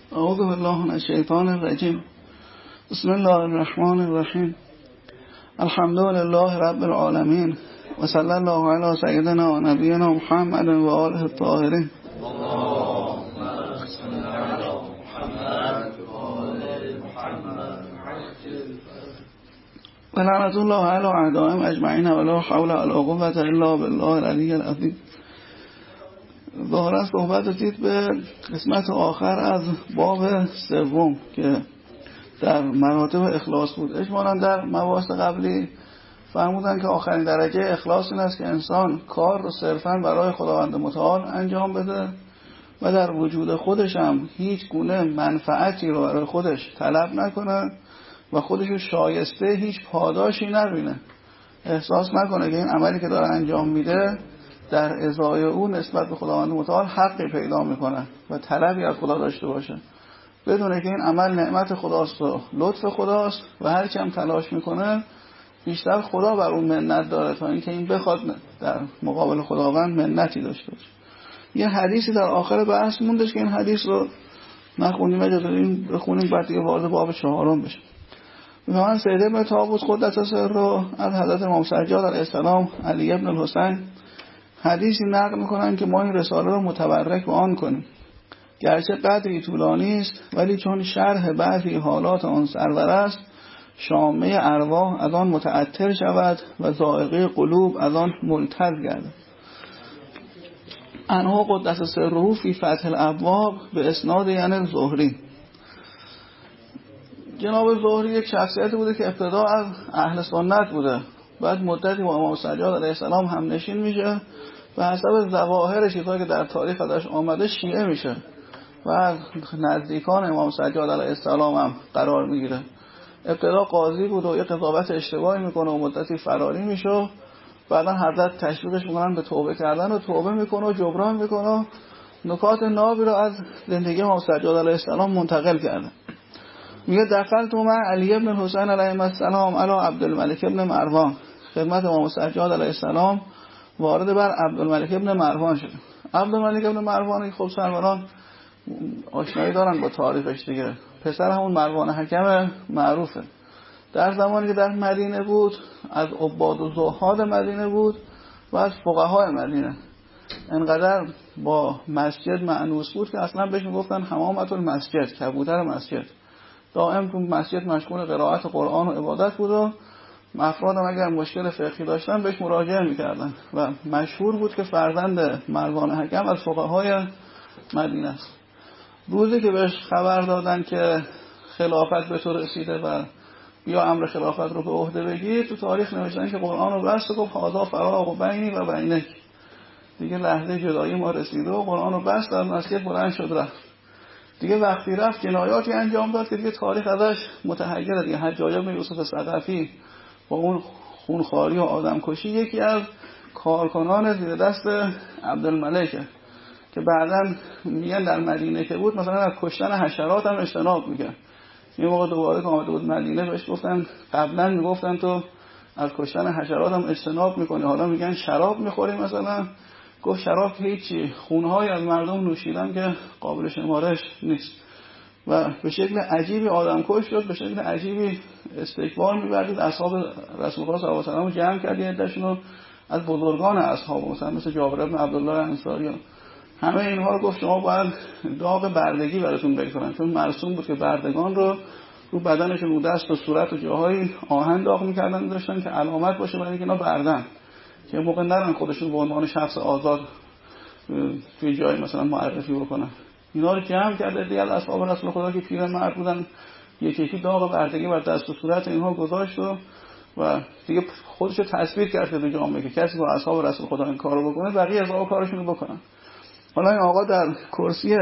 اعوذ بالله من الشیطان الرجیم. بسم الله الرحمن الرحیم. الحمد لله رب العالمین و صلی الله علی سیدنا و نبینا محمد و آله الطاهرین. و لعنت الله علی اعدائهم اجمعین و لا حول ولا قوة الا بالله العلی العظیم. ظاهرا صحبت رسید به قسمت آخر از باب سوم که در مراتب اخلاص بود. اجمالا در مباحث قبلی فرمودن که آخرین درجه اخلاص این است که انسان کار رو صرفاً برای خداوند متعال انجام بده و در وجود خودش هم هیچ گونه منفعتی رو برای خودش طلب نکنه و خودش رو شایسته هیچ پاداشی نبینه، احساس نکنه که این عملی که داره انجام میده در ازای او نسبت به خداوند متعال حقی پیدا میکنه و طلبی از خدا داشته باشه، بدونه که این عمل نعمت خداست و لطف خداست و هرچی هم تلاش میکنه بیشتر خدا بر اون منت داره تا اینکه این بخواد در مقابل خداوند منتی داشته باشه. یه حدیثی در آخر بحث موندش که این حدیث رو نخونیم، اجازه بدیم بخونیم بعد دیگه وارد باب چهارم بشیم. من سید ابن طاووس قدس سره از حضرت امام سجاد علیه السلام علی ابن الحسین حدیثی نقل میکنن که ما این رساله رو متبرک به آن کنیم، گرچه قدری طولانی است ولی چون شرح بعضی حالات آن سرور است شامه ارواح از آن متأثر شود و ذائقه قلوب از آن ملتذ گردد. انها قدس سره فی فتح الابواب به اسناد یعنی زهری. جناب زهری یک شخصیت بوده که ابتدا از اهل سنت بوده، بعد مدتی با امام سجاد علیه السلام هم نشین میشه و حسب ظواهر چیزهایی که در تاریخ ازش آمده شیعه میشه و از نزدیکان امام سجاد علیه السلام هم قرار میگیره. ابتدا قاضی بود و یک قضاوت اشتباهی میکنه و مدتی فراری میشه، بعدا حضرت تشویقش میکنن به توبه کردن و توبه میکنه و جبران میکنه، نکات نابی رو از زندگی امام سجاد علیه السلام منتقل کرده. میگه دخلت مع علی ابن الحسین علیه السلام علی عبدالملک ابن مروان. خدمت امام سجاد علیه السلام وارد بر عبدالملک ابن مروان شد. عبدالملک ابن مروان خب سروران آشنایی دارن با تاریخش دیگه، پسر همون مروان حکم معروفه. در زمانی که در مدینه بود از عباد و زهاد مدینه بود و از فقهای مدینه، انقدر با مسجد مأنوس بود که اصلا بهش میگفتن حمامت المسجد، کبوتر مسجد. دائم تو مسجد مشغول قرائت قرآن و عبادت بود و افراد اگر مشکل فقهی داشتن بهش مراجعه میکردن و مشهور بود که فرزند مروان حکم از فقهای مدینه است. روزی که بهش خبر دادن که خلافت به تو رسیده و بیا امر خلافت رو به عهده بگیر، تو تاریخ نوشتن که قرآن رو بست و گفت هذا فراق بینی و بینک، دیگه لحظه جدایی ما رسیده و قرآن رو بست، در مسجد بلند شد رفت. دیگه وقتی رفت جنایاتی انجام داد که دیگه تاریخ ازش متحیره. دیگه حجاج بن یوسف ثقفی با اون خونخواری و آدمکشی یکی از کارکنان زیر دست عبدالملک که بعداً میگن در مدینه که بود مثلا از کشتن حشرات هم اجتناب میکرد. یه موقع دوباره که آمده بود مدینه بهش گفتن، قبلا میگفتن تو از کشتن حشرات هم اجتناب میکنی، حالا میگن شراب میخوری مثلا. گفت شراب هیچی، خونهای از مردم نوشیدن که قابل شمارش نیست. و به شکل عجیبی آدم کش شد، به شکل عجیبی استکبار می‌ورزید. اصحاب رسول الله صلی الله علیه و آله جمع کرد، عده‌شون از بزرگان اصحاب مثل جابر بن عبدالله انصاری، همه اینها رو گفت شما باید داغ بردگی براتون بکنن، چون مرسوم بود که بردگان رو بدنشون، رو دست و صورت و جاهای آهن داغ می‌کردن، داشتن که علامت باشه برای اینکه اینا بردن، که موقع نرن خودشون به عنوان شخص آزاد توی جای مثلا معرفی بکنن. اینا رو جمع کرده دیگه از اصحاب رسول خدا که پیرمرد بودن، یکی داغ بردگی بر دست و صورت اینها گذاشت و دیگه خودش رو تصویر کرد به جامعه که کسی با اصحاب رسول خدا این کارو بکنه بقیه اصحاب کارشون رو بکنن. حالا این آقا در کرسی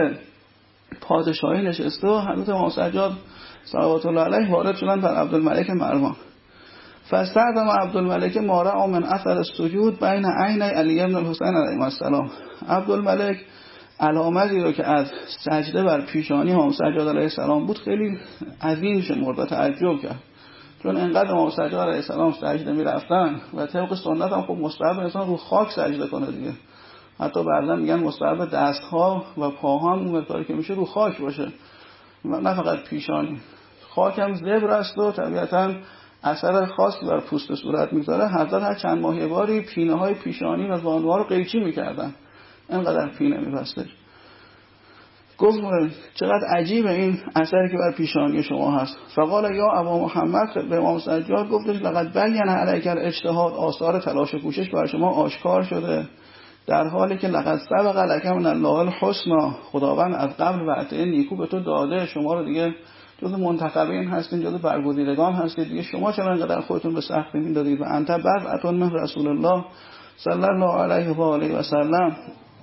پادشاهی نشسته و حضرت امام سجاد صلوات الله علیه وارد شدن در عبدالملک مروان. فاستعظم عبدالملک ما رأى من اثر السجود بین عینی علی ابن الحسین علیه السلام. عبدالملک علامتی رو که از سجده بر پیشانی امام سجاد علیه السلام بود خیلی عظیم شمرد و تعجب کرد، چون انقدر امام سجاد علیه السلام سجده میرفتن و طبق سنت هم خب مستحب انسان رو خاک سجده کنه دیگه. حتی بعضا میگن مستحب دستها و پاها هم اون مقداری که میشه رو خاک باشه. نه فقط پیشانی. خاکم زبر است و طبیعتاً اثر خاصی بر پوست صورت میذاره. حضرت هر چند ماه یه باری پینه های پیشانی و زانوها رو قیچی میکردن، اینقدر پینه میبسته. گفت چقدر عجیبه این اثری که بر پیشانی شما هست. فقال یا ابا محمد، به امام سجاد گفتش لقد بین علیک الاجتهاد، آثار تلاش و کوشش بر شما آشکار شده، در حالی که لقد سبق لک من الله الحسنی، خداوند از قبل وعده نیکو به تو داده، شما رو دیگه جز منتخبین هستین، جز برگزیدگان هستید دیگه، شما چرا اینقدر خودتون به سختی میندازید؟ و انت بضعة من رسول الله صلی الله علیه و آله و سلم.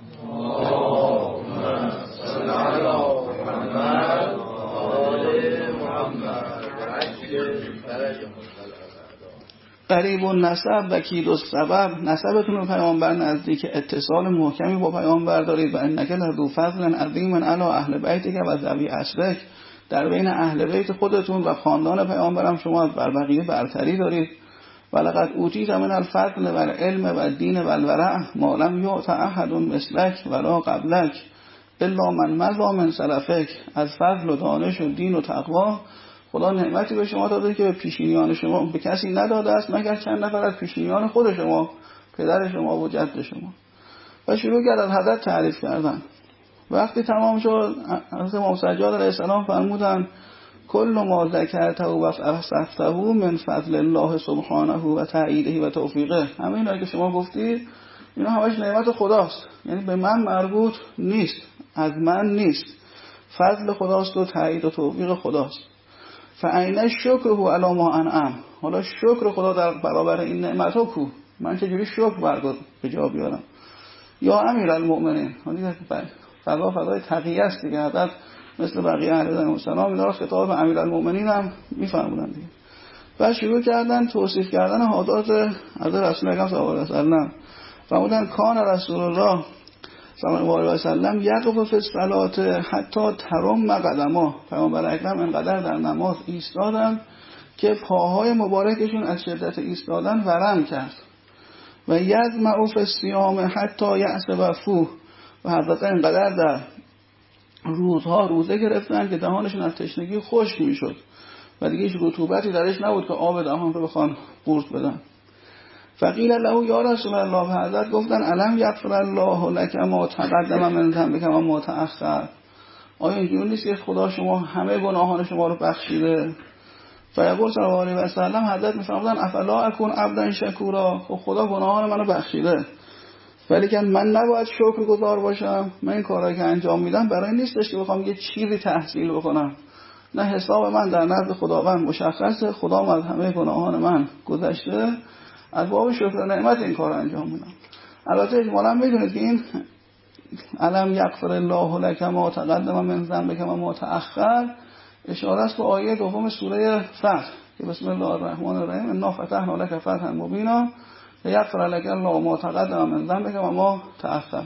قریب النسب و کید السبب، نسبتون به پیامبر نزدیک، اتصال محکمی با پیامبر دارید. و انک لذو فضل عظیم علی اهل بیتک و ذوی عصرک، در بین اهل بیت خودتون و خاندان پیامبرم شما بر بقیه برتری دارید. ولقد اوتیت من الفضل و العلم و الدین و الورع ما لم یؤت احد مثلک ولا قبلک الا من مضى من سلفک، از فضل و دانش و دین و تقوا خدا نعمتی به شما داده که به پیشینیان شما به کسی نداده است مگر چند نفر از پیشینیان خود شما، پدر شما و جد شما. و شروع کرد از حضرت تعریف کردن. وقتی تمام شد حضرت امام سجاد علیه السلام فرمودن کل ما ذکرته و فصفته من فضل الله سبحانه و تأییده و توفیقه، همه اینا که شما گفتید اینا همش نعمت خداست، یعنی به من مربوط نیست، از من نیست، فضل خداست و تأیید و توفیق خداست. فعین الشکر علی ما انعم، حالا شکر خدا در برابر این نعمت ها کو، من چجوری شکر به جا بیارم؟ یا امیر المؤمنین، فضای تقیه است دیگه، حضرت مثل بقیه اهل بیت السلام اینا رو خطاب به امیر المؤمنین هم میفرمودن دیگه. و شروع کردن توصیف کردن حضرت رسول الله صلی الله علیه و سلم. فرمودن کان رسول الله صلی الله علیه و سلم یقف فی الصلاه حتی ترم قدما، پیامبر اکرم انقدر در نماز ایستادن که پاهای مبارکشون از شدت ایستادن ورم کرد. و یظمأ فی الصیام حتی یعصب فوه، و حضرت انقدر در روزها روزه گرفتن که دهانشون از تشنگی خشک میشد و دیگه هیچ رطوبتی درش نبود که آب دهان رو بخوان قورت بدن. فقیل له یا رسول الله، و حضرت گفتن الم یغفر الله لک ما تقدم من ذنبک و ما تأخر، آیا اینجوری نیست که خدا شما همه گناهان شما رو بخشیده؟ فیقول صلی الله علیه و سلم، حضرت میفرمودن افلا اکون عبدا شکورا، خب خدا گناهان منو بخشیده ولی که من نباید شکرگزار باشم؟ من این کارهایی که انجام میدم برای نیستش که بخوام یه چیزی تحصیل بکنم، نه حساب من در نزد خداوند مشخصه، خدا از همه گناهان من گذشته، از باب شکر نعمت این کار انجام میدم. البته اجمالا میدونید که این الم یغفر الله لک ما تقدم من ذنبک و ما تأخر اشاره است به آیه دوم سوره فتح که بسم الله الرحمن الرحیم انا فتحنا لک فتحا مبینا لیغفر لک الله ما تقدم من ذنبک و ما تأخر.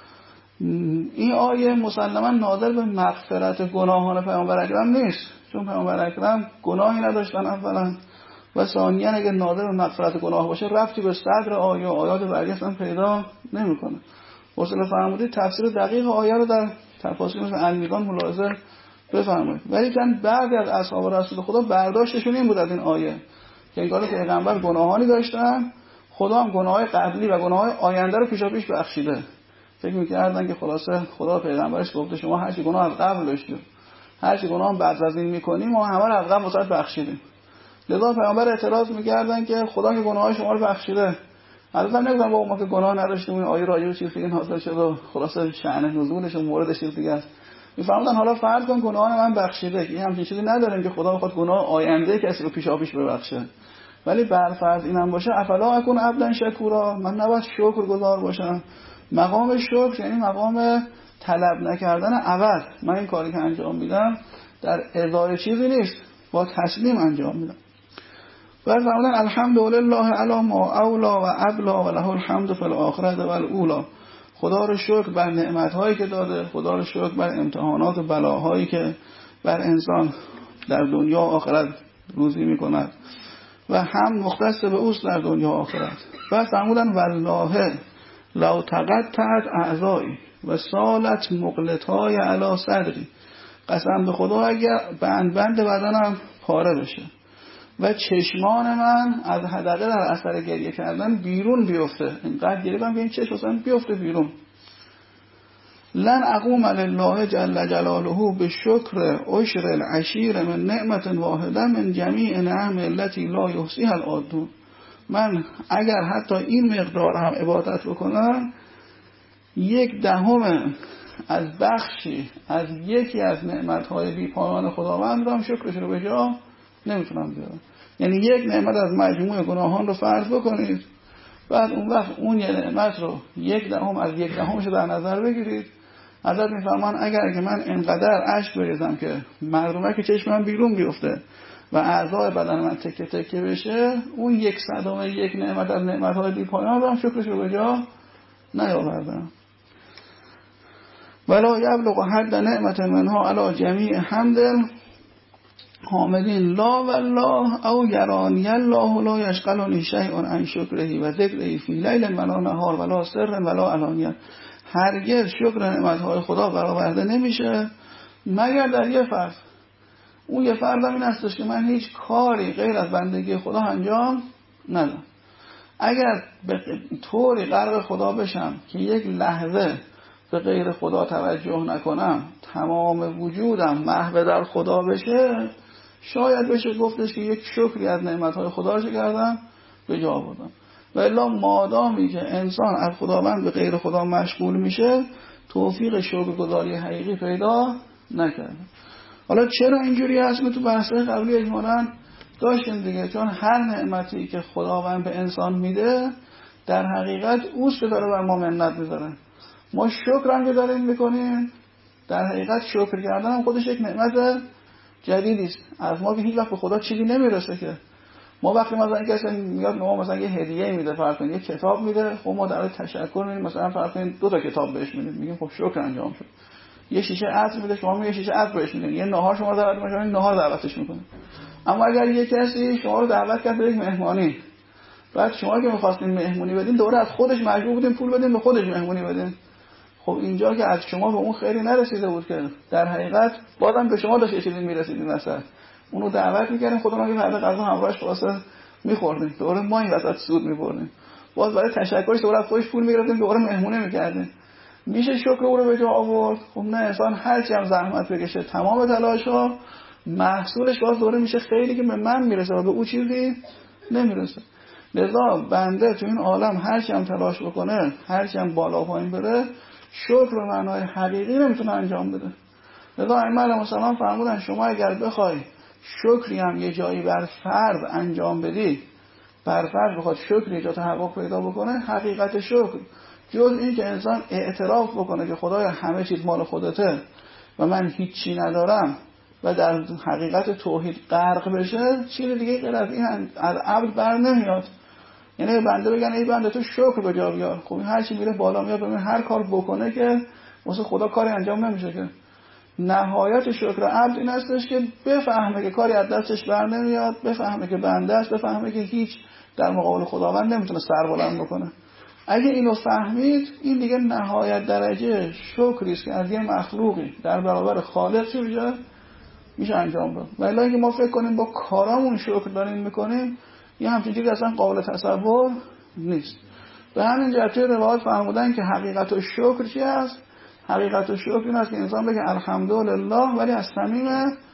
این آیه مسلما ناظر به مغفرت گناهان پیامبر اکرم نیست، چون پیامبر اکرم گناهی نداشتن اولا، و ثانیا اگه ناظر به مغفرت گناه باشه ربطی به صدر آیه و آیات بعدی اصلا پیدا نمیکنه. حوصله فرمودید تفسیر دقیق آیه رو در تفاسیر مثل المیزان ملاحظه بفرمایید. ولی چند بعضی از اصحاب رسول خدا برداشتشون این بود از این آیه که انگار پیغمبر گناهانی داشتن، خدا هم گناههای قبلی و گناههای آینده رو پیشاپیش بخشیده. فکر می‌کردن که خلاصه خدا پیغمبرش گفته شما هر چی گناه از قبل داشتید، هر چی گناه هم بعد از این می‌کنیم ما همه رو از قبل واسه بخشیدیم. لذا پیغمبر اعتراض می‌کردن که خدا که گناههای شما رو بخشیده، البته نمی‌گم با ما که گناه نداشتیم، این آیه راجع به چیزی که حاصل شد و خلاصه شأن نزولش و موردش دیگه است. می‌فرمودن حالا فرض کن گناهان من بخشیده، این همچین چیزی نداریم که خدا بخواد گناه آینده کسی رو پیشاپیش ببخشه، ولی برفرض اینم باشه افلا اکون عبدا شکورا، من نباید شکرگزار باشم. مقام شکر یعنی مقام طلب نکردن عوض، من این کاری که انجام میدم در ازای چیزی نیست، با تسلیم انجام میدم. بعد فرمودن الحمدلله علی ما اولا و ابلا و له الحمد فی الاخره و الاولا، خدا رو شکر بر نعمت‌هایی که داده، خدا رو شکر بر امتحانات و بلاهایی که بر انسان در دنیا و آخرت روزی میکند و هم مختص به اوست در دنیا و آخرت. بعد فرمودن والله لو تقطعت اعضایی و سالت مقلتای علی صدری، قسم به خدا اگر بند بدنم پاره بشه و چشمان من از حدقه در اثر گریه کردن بیرون بیفته، اینقدر گریه کنم که این چشم اصلا بیفته بیرون، لن اقوم لله جل جلاله به شکر عشر العشیر من نعمت واحده من جمیع نعم التي لا یحصیها العدود. من اگر حتی این مقدار هم عبادت بکنم، 1/10 از بخشی از یکی از نعمتهای بی پایان خداوند رو هم شکرش رو به جا نمیتونم بیارم. یعنی یک نعمت از مجموع گناهان رو فرض بکنید، بعد اون وقت اون یه نعمت رو 1/10 از 1/10 رو در نظر بگیرید. حضرت میفرمان اگر که من انقدر اشک بریزم که مردمک چشمم بیرون بیفته و اعضای بدن من تکه تکه بشه، اون 1/100 یک نعمت از نعمتهای بی پایان رو هم شکرش رو به جا نیاوردم. ولا یبلغ حد نعمت منها علی جمیع حمد حامدین لا والله او یرانی الله لا یشغلنی شیء عن شکره و ذکره فی لیل ولا نهار ولا سر ولا علانیه. هرگز شکر نعمتهای خدا برآورده نمیشه مگر در یه فرض. اون یه فرض هم این هستش که من هیچ کاری غیر از بندگی خدا انجام ندم. اگر به طوری غرق خدا بشم که یک لحظه به غیر خدا توجه نکنم، تمام وجودم محو در خدا بشه، شاید بشه گفتش که یک شکری از نعمتهای خدا رو کردم به جا آوردم. و الا مادامی که انسان از خداوند به غیر خدا مشغول میشه، توفیق شکرگزاری حقیقی پیدا نکرده. حالا چرا اینجوری هست؟ تو بحث‌های قبلی اجمالاً داشتیم دیگه. چون هر نعمتی که خداوند به انسان میده در حقیقت اوست که داره بر ما منت میذاره. ما شکر هم که داریم میکنیم، در حقیقت شکر کردن هم خودش یک نعمت جدیدی است. از ما که هیچ وقت به خدا چیزی نمیرسه که. ما وقتی مثلا کسی میاد ما مثلا یه هدیه میده، فرض کنید یه کتاب میده، خب ما در تشکر میگیم مثلا فرض کنید 2 تا کتاب بهش میدیم، میگیم خب شکر انجام شد. یه شیشه عطر میده، شما یه شیشه عطر بهش میدین، یه ناهار شما دعوت میکنید، ناهار دعوتش میکنه. اما اگر یه کسی شما رو دعوت کرد به یک مهمانی، بعد شما که می‌خواستین مهمونی بدین، دوره از خودش مجبور بودین پول بدین به خودش مهمونی بدین، خب اینجا که از شما به اون خیری نرسیده بود که در حقیقت بازم به شما داشت چیزی میرسید، این وسط اونو دعوت میکردیم، خودمون که بعد غذا همراهش واسه میخوردیم، دوره ما این وسط سود میبردیم، باز برای تشکرش دوره از خودش پول میگرفتیم، دوره مهمونی میکردیم. میشه شکر او رو به جا آورد؟ خب نه، انسان هر چی هم زحمت بکشه، تمام تلاش‌ها، محصولش باز دوره میشه خیلی که به من میرسه و به او چیزی نمیرسه. لذا بنده تو این عالم هر چی هم تلاش بکنه، هر چی هم بالا پایین بره، شکر به معنای حقیقی نمیتونه انجام بده. لذا ائمه علیهم السلام فرمودن شما اگر بخوای شکری هم یه جایی بر فرض انجام بدی، بر فرض بخواد شکر یه جا تحقق پیدا بکنه، حقیقت شکر جز این که انسان اعتراف بکنه که خدایا همه چیز مال خودته و من هیچی ندارم و در حقیقت توحید غرق بشه، چیز دیگه غیر از این از عبد بر نمیاد. یعنی بنده بگن ای بنده تو شکر به جا بیار، خب هر چی میره بالا میاد، ببین هر کار بکنه که واسه خدا کاری انجام نمیشه. که نهایت شکر عبد این هستش که بفهمه که کاری از دستش بر نمیاد، بفهمه که بنده است، بفهمه که هیچ در مقابل خداوند نمیتونه سر بلند بکنه. اگه اینو فهمید، این دیگه نهایت درجه شکری است که از یه مخلوقی در برابر خالق چی میشه انجام داد. ولی اگه ما فکر کنیم با کارامون شکر داریم میکنیم، یه همچین چیزی اصلا قابل تصور نیست. به همین جهت روایات فرمودن که حقیقت و شکر چی است؟ حقیقت و شکر این است که انسان بگه الحمدلله ولی از صمیم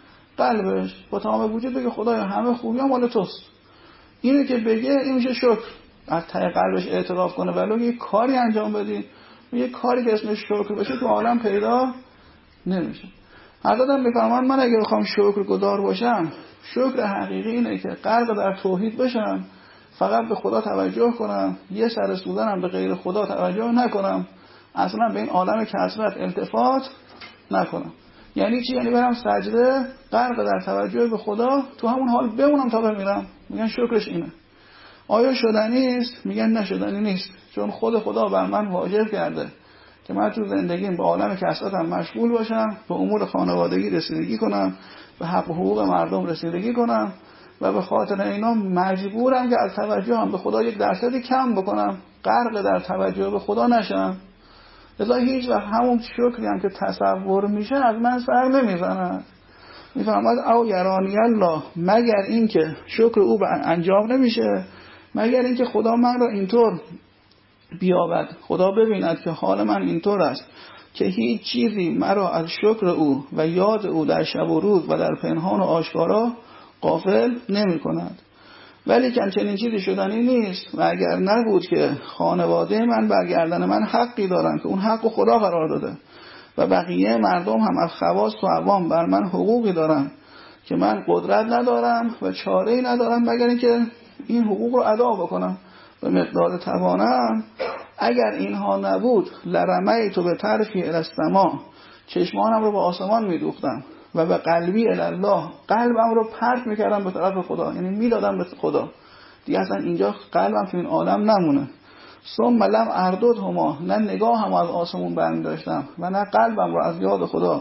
قلبش با تمام وجود بگه خدایا همه خوبی‌ها مال توست. اینه که بگه این میشه شکر. از ته قلبش اعتراف کنه، ولی یه کاری انجام بدی، یه کاری که اسمش شکر باشه تو عالم پیدا نمیشه. حضرت هم میفرمان من اگه بخوام شکرگزار باشم، شکر حقیقی اینه که غرق در توحید بشم، فقط به خدا توجه کنم، یه سر سوزنم به غیر خدا توجه نکنم، اصلا به این عالم کثرت التفات نکنم. یعنی چی؟ یعنی برم سجده، غرق در توجه به خدا، تو همون حال بمونم تا بمیرم. میگن شکرش اینه. آیا شدنی است؟ میگن نشدنی نیست، چون خود خدا بر من واجب کرده که من تو زندگیم به عالم کثرتم مشغول باشم، به امور خانوادگی رسیدگی کنم، به حق و حقوق مردم رسیدگی کنم و به خاطر اینا مجبورم که از توجهم به خدا 1% کم بکنم، غرق در توجه به خدا نشم. لذا هیچ وقت همون شکری هم که تصور میشه از من سر نمیزند. میفهمد او یرانی الله، مگر این که شکر او انجام نمیشه، مگر این که خدا من را اینطور بیابد، خدا ببیند که حال من اینطور است که هیچ چیزی مرا از شکر او و یاد او در شب و روز و در پنهان و آشکارا غافل نمی کند. ولی که چنین چیزی شدنی نیست و اگر نبود که خانواده من برگردن من حقی دارن که اون حق خدا قرار داده و بقیه مردم هم از خواص و عوام بر من حقوقی دارن که من قدرت ندارم و چاره‌ای ندارم مگر اینکه این حقوق رو ادا بکنم به مقدار توانم. اگر اینها نبود لرمیت به طرفی الی السماء، چشمانم رو به آسمان میدوختم و به قلبی الی الله، قلبم رو پرت میکردم به طرف خدا، یعنی میدادم به خدا دیگه، اصلا اینجا قلبم تو این عالم نمونه. ثم لم ارددهما، نه نگاه هم از آسمون برمی داشتم و نه قلبم رو از یاد خدا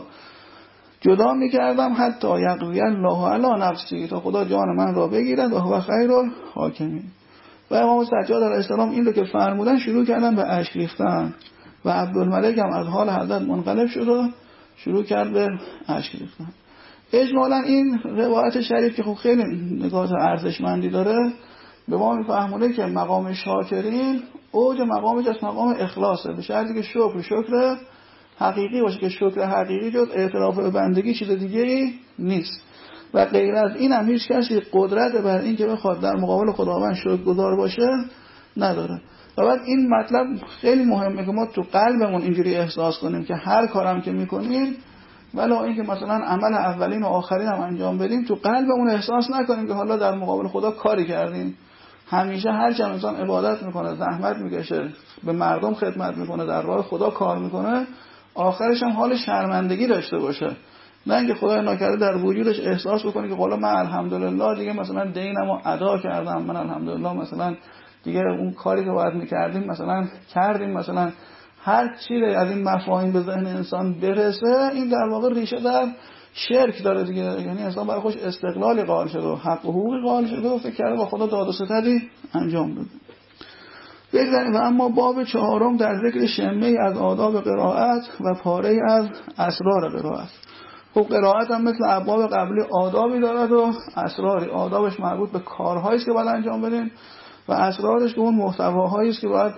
جدا میکردم، حتی یقضی الله علی نفسی، تا خدا جان من را بگیرد و هو خیر الحاکمین. و امام سجاد علیه السلام این رو که فرمودن شروع کردن به اشک ریختن و عبدالملک هم از حال حضرت منقلب شد و شروع کرد به اشک ریختن. اجمالا این روایت شریف که خب خیلی نکات ارزشمندی داره به ما میفهمونه که مقام شاکرین اوج مقامش از مقام اخلاصه، به شرطی که شکر حقیقی باشه، که شکر حقیقی جز اعتراف به بندگی چیز دیگه‌ای نیست و غیر از این هم هیچ کسی قدرت بر این که بخواد در مقابل خداوند شکرگزار باشه نداره. و بعد این مطلب خیلی مهمه که ما تو قلبمون اینجوری احساس کنیم که هر کارم که میکنیم ولی این که مثلا عمل اولین و آخرین هم انجام بدیم تو قلبمون احساس نکنیم که حالا در مقابل خدا کاری کردیم. همیشه هر چند انسان عبادت میکنه، زحمت میکشه، به مردم خدمت میکنه، در راه خدا کار میکنه، آخرش هم حال شرمندگی داشته باشه، نه اینکه خدای ناکرده در وجودش احساس بکنه که والا من الحمدلله دیگه مثلا دینمو ادا کردم، من الحمدلله مثلا دیگه اون کاری که باید میکردیم مثلا کردیم. مثلا هر چیزی از این مفاهیم به ذهن انسان برسه این در واقع ریشه در شرک داره دیگه، یعنی انسان برای خوش استقلالی قائل شده و حق و حقوقی قائل شده و فکر کرده با خدا داد و ستدی انجام بده. بگذاریم. و اما باب 4 در ذکر شمه از آداب قرائت و پاره از اسرار قرائت. خب قرائت هم مثل ابواب قبلی آدابی دارد و اسراری. آدابش مربوط به کارهایی است که باید انجام بدیم و اسرارش به اون محتواهایی است که باید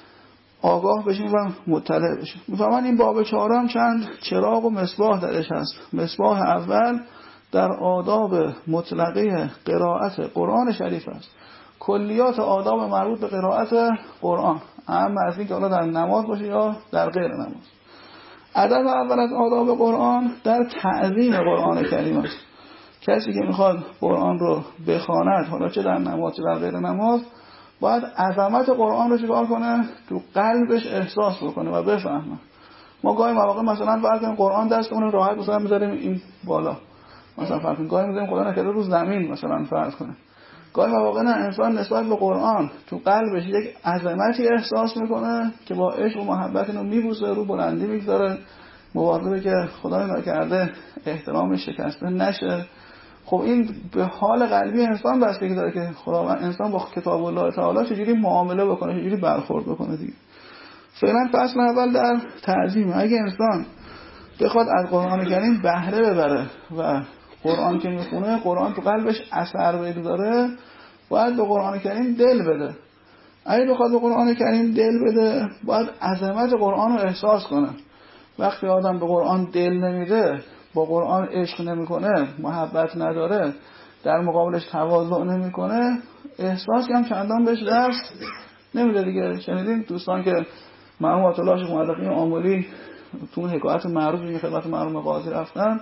آگاه بشیم و مطلع بشیم. میفهمن این باب 4 هم چند چراغ و مصباح درش هست. مصباح اول در آداب مطلقه قرائت قرآن شریف است. کلیات آداب مربوط به قرائت قرآن، اهم از این که حالا در نماز باشه یا در غیر نماز. ادب اول از آداب قرآن در تعظیم قرآن کریم است. کسی که میخواد قرآن رو بخواند، حالا چه در نماز چه در غیر نماز، باید عظمت قرآن رو چیکار کنه؟ تو قلبش احساس بکنه و بفهمه. ما گاهی مواقع مثلا فرض کنیم قرآن دستمون راحت مثلا میذاریم این بالا، مثلا فرض کنیم گاهی میذاریم خدا نکرده رو زمین مثلا فرض کنیم. گاهی مواقع نه، انسان نسبت به قرآن تو قلبش یک عظمتی احساس میکنه که با عشق و محبت اینو میبوسه، رو بلندی میگذاره، مواظبه که خدای نکرده احترامش شکسته نشه. خب این به حال قلبی انسان بستگی داره که خداوند انسان با کتاب الله تعالی چجوری معامله بکنه، چجوری برخورد بکنه دیگه. فعلا فصل اول در تعظیم. اگه انسان بخواد از قرآن کریم بهره ببره و قرآن که میخونه قرآن تو قلبش اثر بگذاره، باید به قرآن کریم دل بده. اگه بخواد به قرآن کریم دل بده باید عظمت قرآن رو احساس کنه. وقتی آدم به قرآن دل نمیده، با قرآن عشق نمیکنه، محبت نداره، در مقابلش تواضع نمیکنه، احساسی هم چندان بهش دست نمیده دیگه. شنیدین دوستان که مرحوم آیت الله شیخ مدقی آملی تو اون حکایت معروفی خدمت مرحوم قاضی رفتن